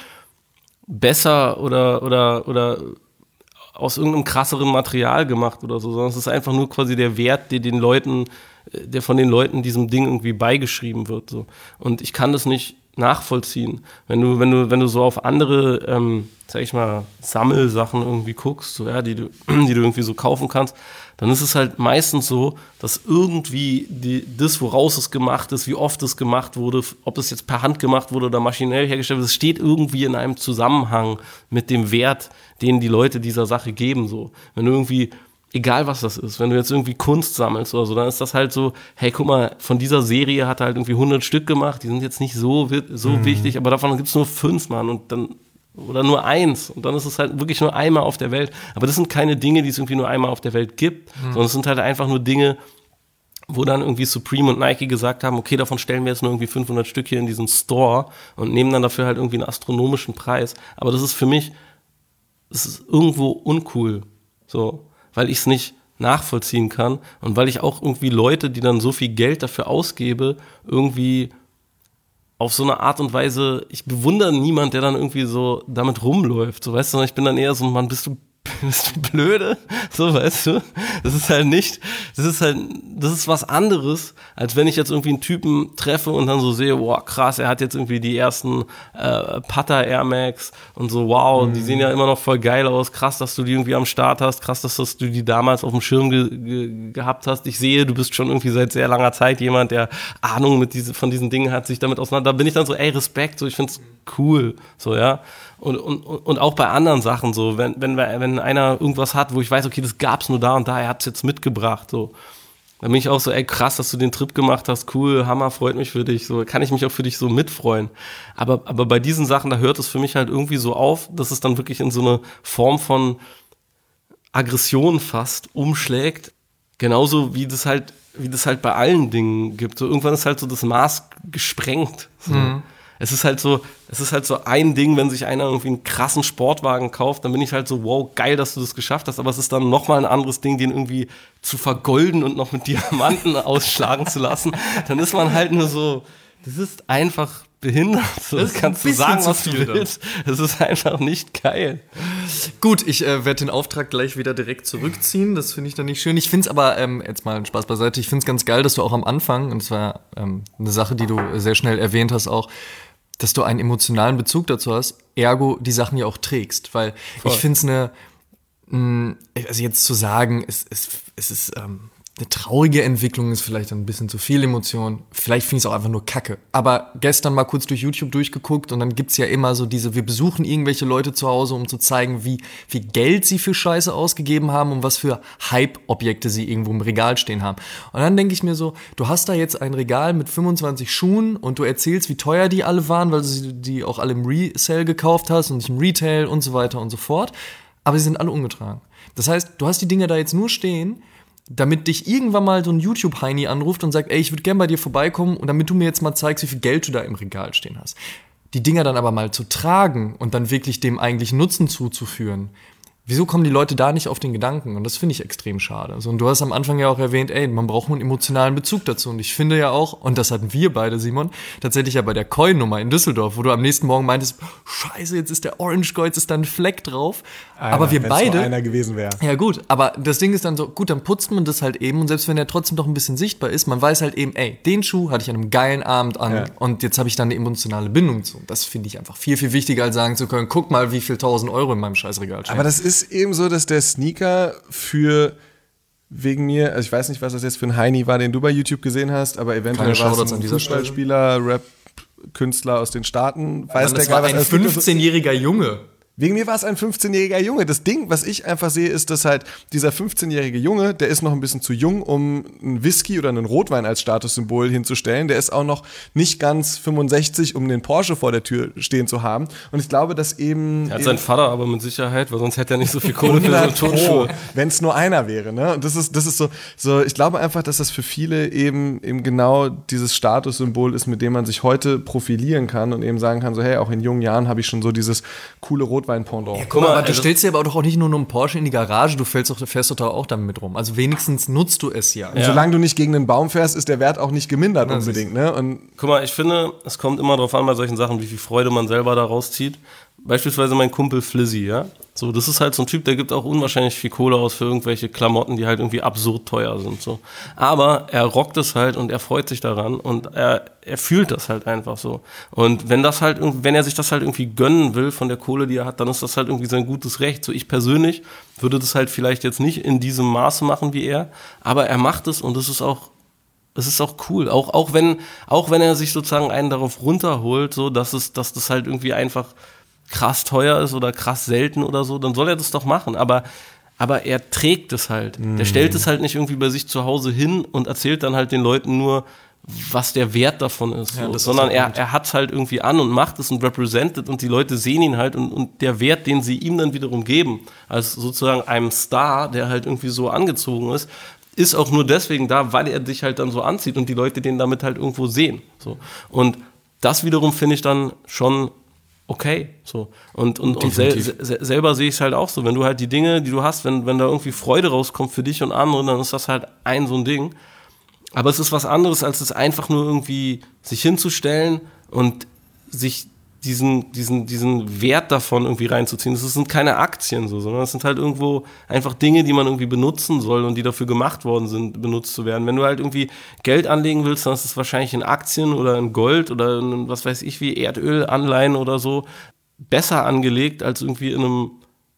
besser oder, oder, oder aus irgendeinem krasseren Material gemacht oder so, sondern es ist einfach nur quasi der Wert, der den Leuten, der von den Leuten diesem Ding irgendwie beigeschrieben wird. So. Und ich kann das nicht nachvollziehen. Wenn du, wenn du, wenn du so auf andere, ähm, sag ich mal, Sammelsachen irgendwie guckst, so, ja, die du, die du irgendwie so kaufen kannst, dann ist es halt meistens so, dass irgendwie die, das, woraus es gemacht ist, wie oft es gemacht wurde, ob es jetzt per Hand gemacht wurde oder maschinell hergestellt wird, es steht irgendwie in einem Zusammenhang mit dem Wert, den die Leute dieser Sache geben, so. Wenn du irgendwie, egal was das ist, wenn du jetzt irgendwie Kunst sammelst oder so, dann ist das halt so, hey, guck mal, von dieser Serie hat er halt irgendwie hundert Stück gemacht, die sind jetzt nicht so, so mhm. wichtig, aber davon gibt es nur fünf, Mann, und dann, oder nur eins, und dann ist es halt wirklich nur einmal auf der Welt, aber das sind keine Dinge, die es irgendwie nur einmal auf der Welt gibt, mhm. sondern es sind halt einfach nur Dinge, wo dann irgendwie Supreme und Nike gesagt haben, okay, davon stellen wir jetzt nur irgendwie fünfhundert Stück hier in diesen Store und nehmen dann dafür halt irgendwie einen astronomischen Preis, aber das ist für mich, das ist irgendwo uncool, so, weil ich es nicht nachvollziehen kann und weil ich auch irgendwie Leute, die dann so viel Geld dafür ausgebe, irgendwie auf so eine Art und Weise, ich bewundere niemand, der dann irgendwie so damit rumläuft, so, weißt du, ich bin dann eher so, Mann, bist du bist du blöde? So, weißt du? Das ist halt nicht, das ist halt, das ist was anderes, als wenn ich jetzt irgendwie einen Typen treffe und dann so sehe, wow, krass, er hat jetzt irgendwie die ersten äh, Pata Air Max und so, wow, mhm. die sehen ja immer noch voll geil aus, krass, dass du die irgendwie am Start hast, krass, dass du die damals auf dem Schirm ge- ge- gehabt hast. Ich sehe, du bist schon irgendwie seit sehr langer Zeit jemand, der Ahnung mit diese, von diesen Dingen hat, sich damit auseinander. Da bin ich dann so, ey, Respekt, so, ich find's cool, so, ja. Und, und, und auch bei anderen Sachen so, wenn, wenn, wenn einer irgendwas hat, wo ich weiß, okay, das gab's nur da und da, er hat's jetzt mitgebracht, so. Dann bin ich auch so, ey, krass, dass du den Trip gemacht hast, cool, Hammer, freut mich für dich, so, kann ich mich auch für dich so mitfreuen. Aber, aber bei diesen Sachen, da hört es für mich halt irgendwie so auf, dass es dann wirklich in so eine Form von Aggression fast umschlägt. Genauso wie das halt, wie das halt bei allen Dingen gibt. So, irgendwann ist halt so das Maß gesprengt, so. Mhm. Es ist halt so, es ist halt so ein Ding, wenn sich einer irgendwie einen krassen Sportwagen kauft, dann bin ich halt so, wow, geil, dass du das geschafft hast, aber es ist dann nochmal ein anderes Ding, den irgendwie zu vergolden und noch mit Diamanten ausschlagen zu lassen. Dann ist man halt nur so, das ist einfach behindert. So, das kannst du sagen, was du willst. Das ist einfach nicht geil. Gut, ich äh, werde den Auftrag gleich wieder direkt zurückziehen. Das finde ich dann nicht schön. Ich finde es aber, ähm, jetzt mal Spaß beiseite, ich finde es ganz geil, dass du auch am Anfang, und das war ähm, eine Sache, die du sehr schnell erwähnt hast auch, dass du einen emotionalen Bezug dazu hast, ergo die Sachen ja auch trägst. Weil Voll. Ich finde es eine, mh, also jetzt zu sagen, es, es, es ist ähm, eine traurige Entwicklung, ist vielleicht ein bisschen zu viel Emotion. Vielleicht finde ich es auch einfach nur Kacke. Aber gestern mal kurz durch YouTube durchgeguckt und dann gibt's ja immer so diese, wir besuchen irgendwelche Leute zu Hause, um zu zeigen, wie viel Geld sie für Scheiße ausgegeben haben und was für Hype-Objekte sie irgendwo im Regal stehen haben. Und dann denke ich mir so, du hast da jetzt ein Regal mit fünfundzwanzig Schuhen und du erzählst, wie teuer die alle waren, weil du die auch alle im Resale gekauft hast und nicht im Retail und so weiter und so fort. Aber sie sind alle ungetragen. Das heißt, du hast die Dinger da jetzt nur stehen, damit dich irgendwann mal so ein YouTube-Heini anruft und sagt, ey, ich würde gerne bei dir vorbeikommen und damit du mir jetzt mal zeigst, wie viel Geld du da im Regal stehen hast. Die Dinger dann aber mal zu tragen und dann wirklich dem eigentlichen Nutzen zuzuführen, wieso kommen die Leute da nicht auf den Gedanken? Und das finde ich extrem schade. Also, und du hast am Anfang ja auch erwähnt, ey, man braucht einen emotionalen Bezug dazu. Und ich finde ja auch, und das hatten wir beide, Simon, tatsächlich ja bei der Coin-Nummer in Düsseldorf, wo du am nächsten Morgen meintest, scheiße, jetzt ist der Orange Coin, jetzt ist da ein Fleck drauf. Einer, aber wir beide. Nur einer gewesen wäre. Ja gut, aber das Ding ist dann so, gut, dann putzt man das halt eben und selbst wenn der trotzdem doch ein bisschen sichtbar ist, man weiß halt eben, ey, den Schuh hatte ich an einem geilen Abend an ja. und jetzt habe ich dann eine emotionale Bindung zu. Das finde ich einfach viel, viel wichtiger, als sagen zu können, guck mal, wie viel tausend Euro in meinem Scheißregal stehen. Aber das ist eben so, dass der Sneaker für wegen mir, also ich weiß nicht, was das jetzt für ein Heini war, den du bei YouTube gesehen hast, aber eventuell war es ein Fußballspieler, Rap-Künstler aus den Staaten. Weiß der gar, was ein fünfzehnjähriger Junge. Wegen mir war es ein fünfzehnjähriger Junge. Das Ding, was ich einfach sehe, ist, dass halt dieser fünfzehnjährige Junge, der ist noch ein bisschen zu jung, um einen Whisky oder einen Rotwein als Statussymbol hinzustellen. Der ist auch noch nicht ganz fünfundsechzig, um den Porsche vor der Tür stehen zu haben. Und ich glaube, dass eben... Er hat seinen Vater aber mit Sicherheit, weil sonst hätte er nicht so viel Kohle für so eine Turnschuhe. Wenn es nur einer wäre, ne? Und das ist, das ist so, so, ich glaube einfach, dass das für viele eben, eben genau dieses Statussymbol ist, mit dem man sich heute profilieren kann und eben sagen kann, so hey, auch in jungen Jahren habe ich schon so dieses coole Rotwein Pendant. Ja, guck mal, aber du stellst dir aber doch auch nicht nur einen Porsche in die Garage, du fährst doch, fährst doch auch damit rum. Also wenigstens nutzt du es ja. ja. Solange du nicht gegen einen Baum fährst, ist der Wert auch nicht gemindert das unbedingt. Ne? Und guck mal, ich finde, es kommt immer darauf an bei solchen Sachen, wie viel Freude man selber daraus zieht. Beispielsweise mein Kumpel Flizzy, ja. So, das ist halt so ein Typ, der gibt auch unwahrscheinlich viel Kohle aus für irgendwelche Klamotten, die halt irgendwie absurd teuer sind, so. Aber er rockt es halt und er freut sich daran und er, er fühlt das halt einfach so. Und wenn das halt, wenn er sich das halt irgendwie gönnen will von der Kohle, die er hat, dann ist das halt irgendwie sein gutes Recht. So, ich persönlich würde das halt vielleicht jetzt nicht in diesem Maße machen wie er, aber er macht es und es ist auch, es ist auch cool. Auch, auch wenn, auch wenn er sich sozusagen einen darauf runterholt, so, dass es, dass das halt irgendwie einfach krass teuer ist oder krass selten oder so, dann soll er das doch machen, aber, aber er trägt es halt. Mm. Der stellt es halt nicht irgendwie bei sich zu Hause hin und erzählt dann halt den Leuten nur, was der Wert davon ist, ja, so. das sondern ist er, er hat es halt irgendwie an und macht es und represented und die Leute sehen ihn halt und, und der Wert, den sie ihm dann wiederum geben, als sozusagen einem Star, der halt irgendwie so angezogen ist, ist auch nur deswegen da, weil er sich halt dann so anzieht und die Leute den damit halt irgendwo sehen, so. Und das wiederum finde ich dann schon okay, so. Und, und, und sel- sel- selber sehe ich es halt auch so, wenn du halt die Dinge, die du hast, wenn, wenn da irgendwie Freude rauskommt für dich und andere, dann ist das halt ein so ein Ding. Aber es ist was anderes, als es einfach nur irgendwie sich hinzustellen und sich diesen, diesen, diesen Wert davon irgendwie reinzuziehen. Das sind keine Aktien so, sondern es sind halt irgendwo einfach Dinge, die man irgendwie benutzen soll und die dafür gemacht worden sind, benutzt zu werden. Wenn du halt irgendwie Geld anlegen willst, dann ist es wahrscheinlich in Aktien oder in Gold oder in, was weiß ich wie, Erdölanleihen oder so, besser angelegt als irgendwie in einem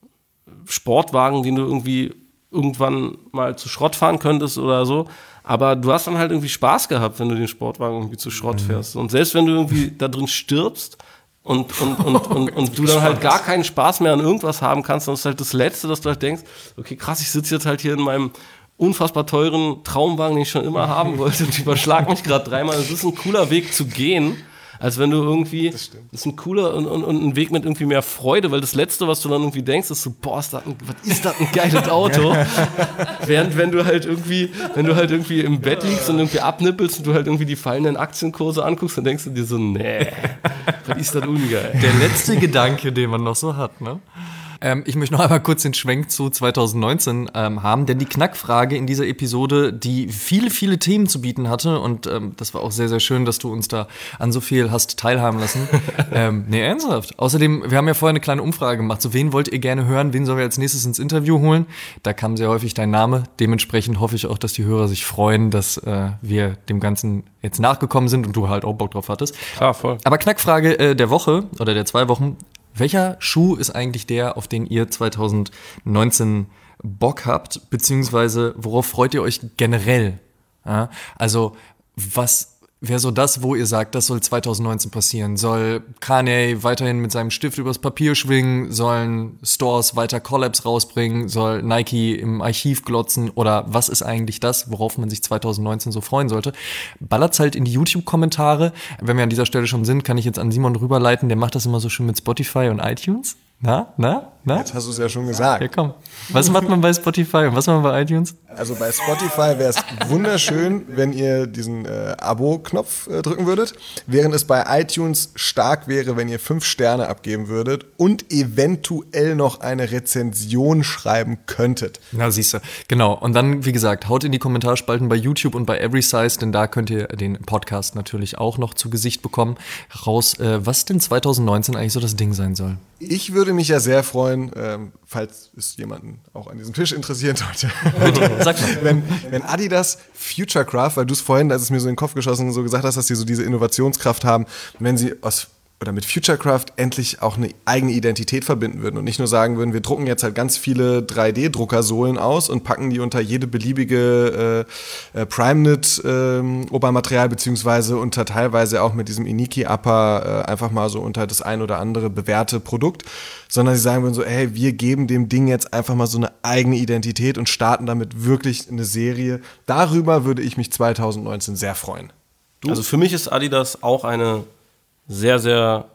Sportwagen, den du irgendwie irgendwann mal zu Schrott fahren könntest oder so. Aber du hast dann halt irgendwie Spaß gehabt, wenn du den Sportwagen irgendwie zu Schrott fährst. Und selbst wenn du irgendwie da drin stirbst, Und, und, und, und, und du dann halt gar keinen Spaß mehr an irgendwas haben kannst, dann ist halt das Letzte, dass du halt denkst, okay, krass, ich sitze jetzt halt hier in meinem unfassbar teuren Traumwagen, den ich schon immer haben wollte und überschlag mich gerade dreimal. Das ist ein cooler Weg zu gehen, als wenn du irgendwie, das, das ist ein cooler und, und, und ein Weg mit irgendwie mehr Freude, weil das Letzte, was du dann irgendwie denkst, ist so, boah, ist das ein, was ist das ein geiles Auto? Während wenn du halt irgendwie, wenn du halt irgendwie im Bett liegst und irgendwie abnippelst und du halt irgendwie die fallenden Aktienkurse anguckst, dann denkst du dir so, nee, was ist das ungeil? Der letzte Gedanke, den man noch so hat, ne? Ähm, ich möchte noch einmal kurz den Schwenk zu zwanzig neunzehn ähm, haben, denn die Knackfrage in dieser Episode, die viele, viele Themen zu bieten hatte und ähm, das war auch sehr, sehr schön, dass du uns da an so viel hast teilhaben lassen. ähm, nee, ernsthaft. Außerdem, wir haben ja vorher eine kleine Umfrage gemacht, so wen wollt ihr gerne hören, wen sollen wir als nächstes ins Interview holen? Da kam sehr häufig dein Name, dementsprechend hoffe ich auch, dass die Hörer sich freuen, dass äh, wir dem Ganzen jetzt nachgekommen sind und du halt auch Bock drauf hattest. Klar, voll. Aber Knackfrage äh, der Woche oder der zwei Wochen, welcher Schuh ist eigentlich der, auf den ihr zwanzig neunzehn Bock habt, beziehungsweise worauf freut ihr euch generell? Ja, also was wäre so das, wo ihr sagt, das soll zwanzig neunzehn passieren? Soll Kanye weiterhin mit seinem Stift übers Papier schwingen? Sollen Stores weiter Collabs rausbringen? Soll Nike im Archiv glotzen? Oder was ist eigentlich das, worauf man sich zwanzig neunzehn so freuen sollte? Ballert's halt in die YouTube-Kommentare. Wenn wir an dieser Stelle schon sind, kann ich jetzt an Simon rüberleiten. Der macht das immer so schön mit Spotify und iTunes. Na, na, na? Jetzt hast du es ja schon gesagt. Ja, komm. Was macht man bei Spotify und was macht man bei iTunes? Also bei Spotify wäre es wunderschön, wenn ihr diesen äh, Abo-Knopf äh, drücken würdet, während es bei iTunes stark wäre, wenn ihr fünf Sterne abgeben würdet und eventuell noch eine Rezension schreiben könntet. Na, siehst du. Genau. Und dann, wie gesagt, haut in die Kommentarspalten bei YouTube und bei Everysize, denn da könnt ihr den Podcast natürlich auch noch zu Gesicht bekommen, raus, äh, was denn zwanzig neunzehn eigentlich so das Ding sein soll. Ich würde mich ja sehr freuen, ähm, falls es jemanden auch an diesem Tisch interessieren sollte, Sag mal. wenn, wenn Adidas Futurecraft, weil du es vorhin, als es mir so in den Kopf geschossen so gesagt hast, dass sie so diese Innovationskraft haben, wenn sie aus oder mit Futurecraft endlich auch eine eigene Identität verbinden würden und nicht nur sagen würden, wir drucken jetzt halt ganz viele drei D-Druckersohlen aus und packen die unter jede beliebige äh, äh, Primeknit-Obermaterial äh, beziehungsweise unter teilweise auch mit diesem Iniki-Upper äh, einfach mal so unter das ein oder andere bewährte Produkt, sondern sie sagen würden so, hey, wir geben dem Ding jetzt einfach mal so eine eigene Identität und starten damit wirklich eine Serie. Darüber würde ich mich zwanzig neunzehn sehr freuen. Du? Also für mich ist Adidas auch eine sehr, sehr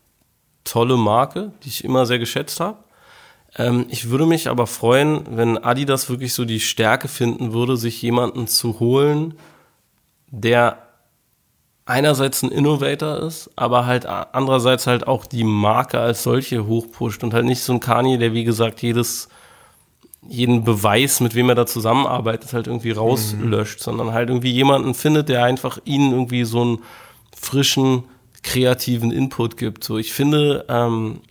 tolle Marke, die ich immer sehr geschätzt habe. Ähm, ich würde mich aber freuen, wenn Adidas wirklich so die Stärke finden würde, sich jemanden zu holen, der einerseits ein Innovator ist, aber halt andererseits halt auch die Marke als solche hochpusht und halt nicht so ein Kanye, der wie gesagt jedes jeden Beweis, mit wem er da zusammenarbeitet, halt irgendwie rauslöscht, mhm. sondern halt irgendwie jemanden findet, der einfach ihnen irgendwie so einen frischen kreativen Input gibt. So, ich finde, ähm,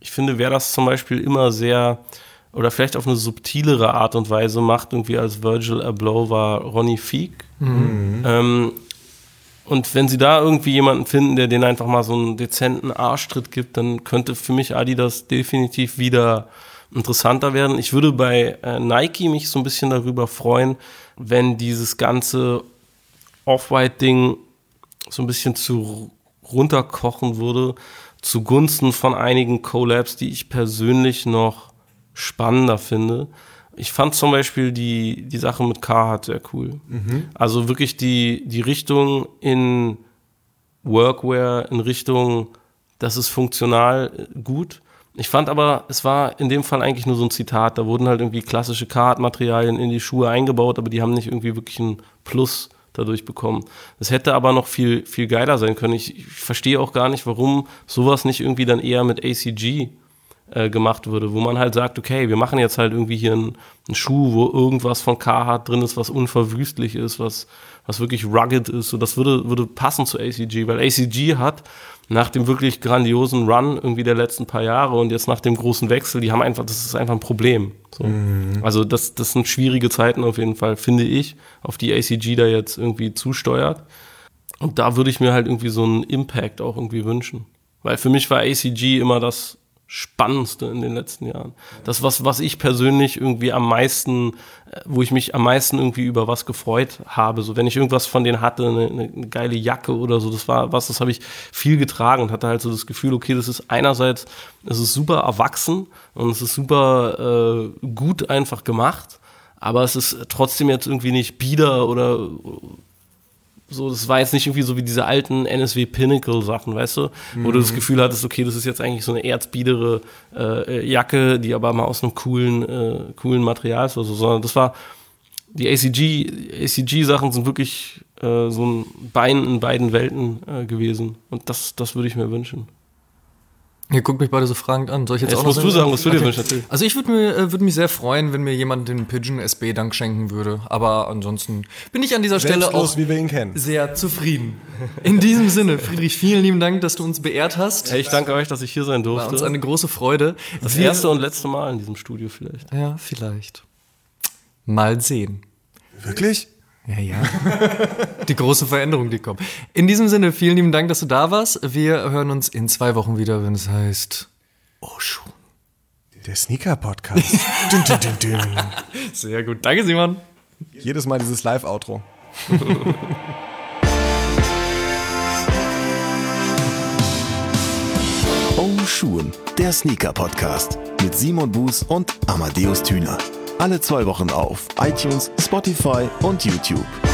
ich finde, wer das zum Beispiel immer sehr oder vielleicht auf eine subtilere Art und Weise macht, irgendwie als Virgil Abloh, war Ronnie Fieg. Mhm. Ähm, und wenn sie da irgendwie jemanden finden, der denen einfach mal so einen dezenten Arschtritt gibt, dann könnte für mich Adidas definitiv wieder interessanter werden. Ich würde bei äh, Nike mich so ein bisschen darüber freuen, wenn dieses ganze Off-White-Ding so ein bisschen zu runterkochen würde, zugunsten von einigen Collabs, die ich persönlich noch spannender finde. Ich fand zum Beispiel die, die Sache mit Carhartt sehr cool. Mhm. Also wirklich die, die Richtung in Workwear, in Richtung, das ist funktional gut. Ich fand aber, es war in dem Fall eigentlich nur so ein Zitat. Da wurden halt irgendwie klassische Carhartt-Materialien in die Schuhe eingebaut, aber die haben nicht irgendwie wirklich einen Plus dadurch bekommen. Das hätte aber noch viel, viel geiler sein können. Ich, ich verstehe auch gar nicht, warum sowas nicht irgendwie dann eher mit A C G äh, gemacht würde, wo man halt sagt, okay, wir machen jetzt halt irgendwie hier einen, einen Schuh, wo irgendwas von Carhartt drin ist, was unverwüstlich ist, was, was wirklich rugged ist. So, das würde, würde passen zu A C G, weil A C G hat nach dem wirklich grandiosen Run irgendwie der letzten paar Jahre und jetzt nach dem großen Wechsel, die haben einfach, das ist einfach ein Problem. So. Mhm. Also das, das sind schwierige Zeiten auf jeden Fall, finde ich, auf die A C G da jetzt irgendwie zusteuert. Und da würde ich mir halt irgendwie so einen Impact auch irgendwie wünschen. Weil für mich war A C G immer das Spannendste in den letzten Jahren. Das, was, was ich persönlich irgendwie am meisten, wo ich mich am meisten irgendwie über was gefreut habe. So, wenn ich irgendwas von denen hatte, eine, eine geile Jacke oder so, das war was, das habe ich viel getragen und hatte halt so das Gefühl, okay, das ist einerseits, es ist super erwachsen und es ist super äh, gut einfach gemacht, aber es ist trotzdem jetzt irgendwie nicht bieder oder so, das war jetzt nicht irgendwie so wie diese alten N S W Pinnacle Sachen, weißt du, wo mhm. du das Gefühl hattest, okay, das ist jetzt eigentlich so eine erzbiedere äh, Jacke, die aber mal aus einem coolen, äh, coolen Material ist oder so, sondern das war, die A C G, A C G Sachen sind wirklich äh, so ein Bein in beiden Welten äh, gewesen und das, das würde ich mir wünschen. Ihr guckt mich beide so fragend an. Soll ich jetzt, jetzt auch noch musst du sagen, was du dir wünschst. Okay. Also ich würde mir äh, würd mich sehr freuen, wenn mir jemand den Pigeon S B Dank schenken würde. Aber ansonsten bin ich an dieser Stelle auch wie wir ihn kennen. sehr zufrieden. In diesem Sinne, Friedrich, vielen lieben Dank, dass du uns beehrt hast. Hey, ich danke euch, dass ich hier sein durfte. War uns eine große Freude. Das wir erste und letzte Mal in diesem Studio vielleicht. Ja, vielleicht. Mal sehen. Wirklich? Ja, ja. Die große Veränderung, die kommt. In diesem Sinne, vielen lieben Dank, dass du da warst. Wir hören uns in zwei Wochen wieder, wenn es heißt Oshun. Der Sneaker-Podcast. dün, dün, dün, dün. Sehr gut. Danke, Simon. Jedes Mal dieses Live-Outro. Oshun, der Sneaker-Podcast mit Simon Buß und Amadeus Thüner. Alle zwei Wochen auf iTunes, Spotify und YouTube.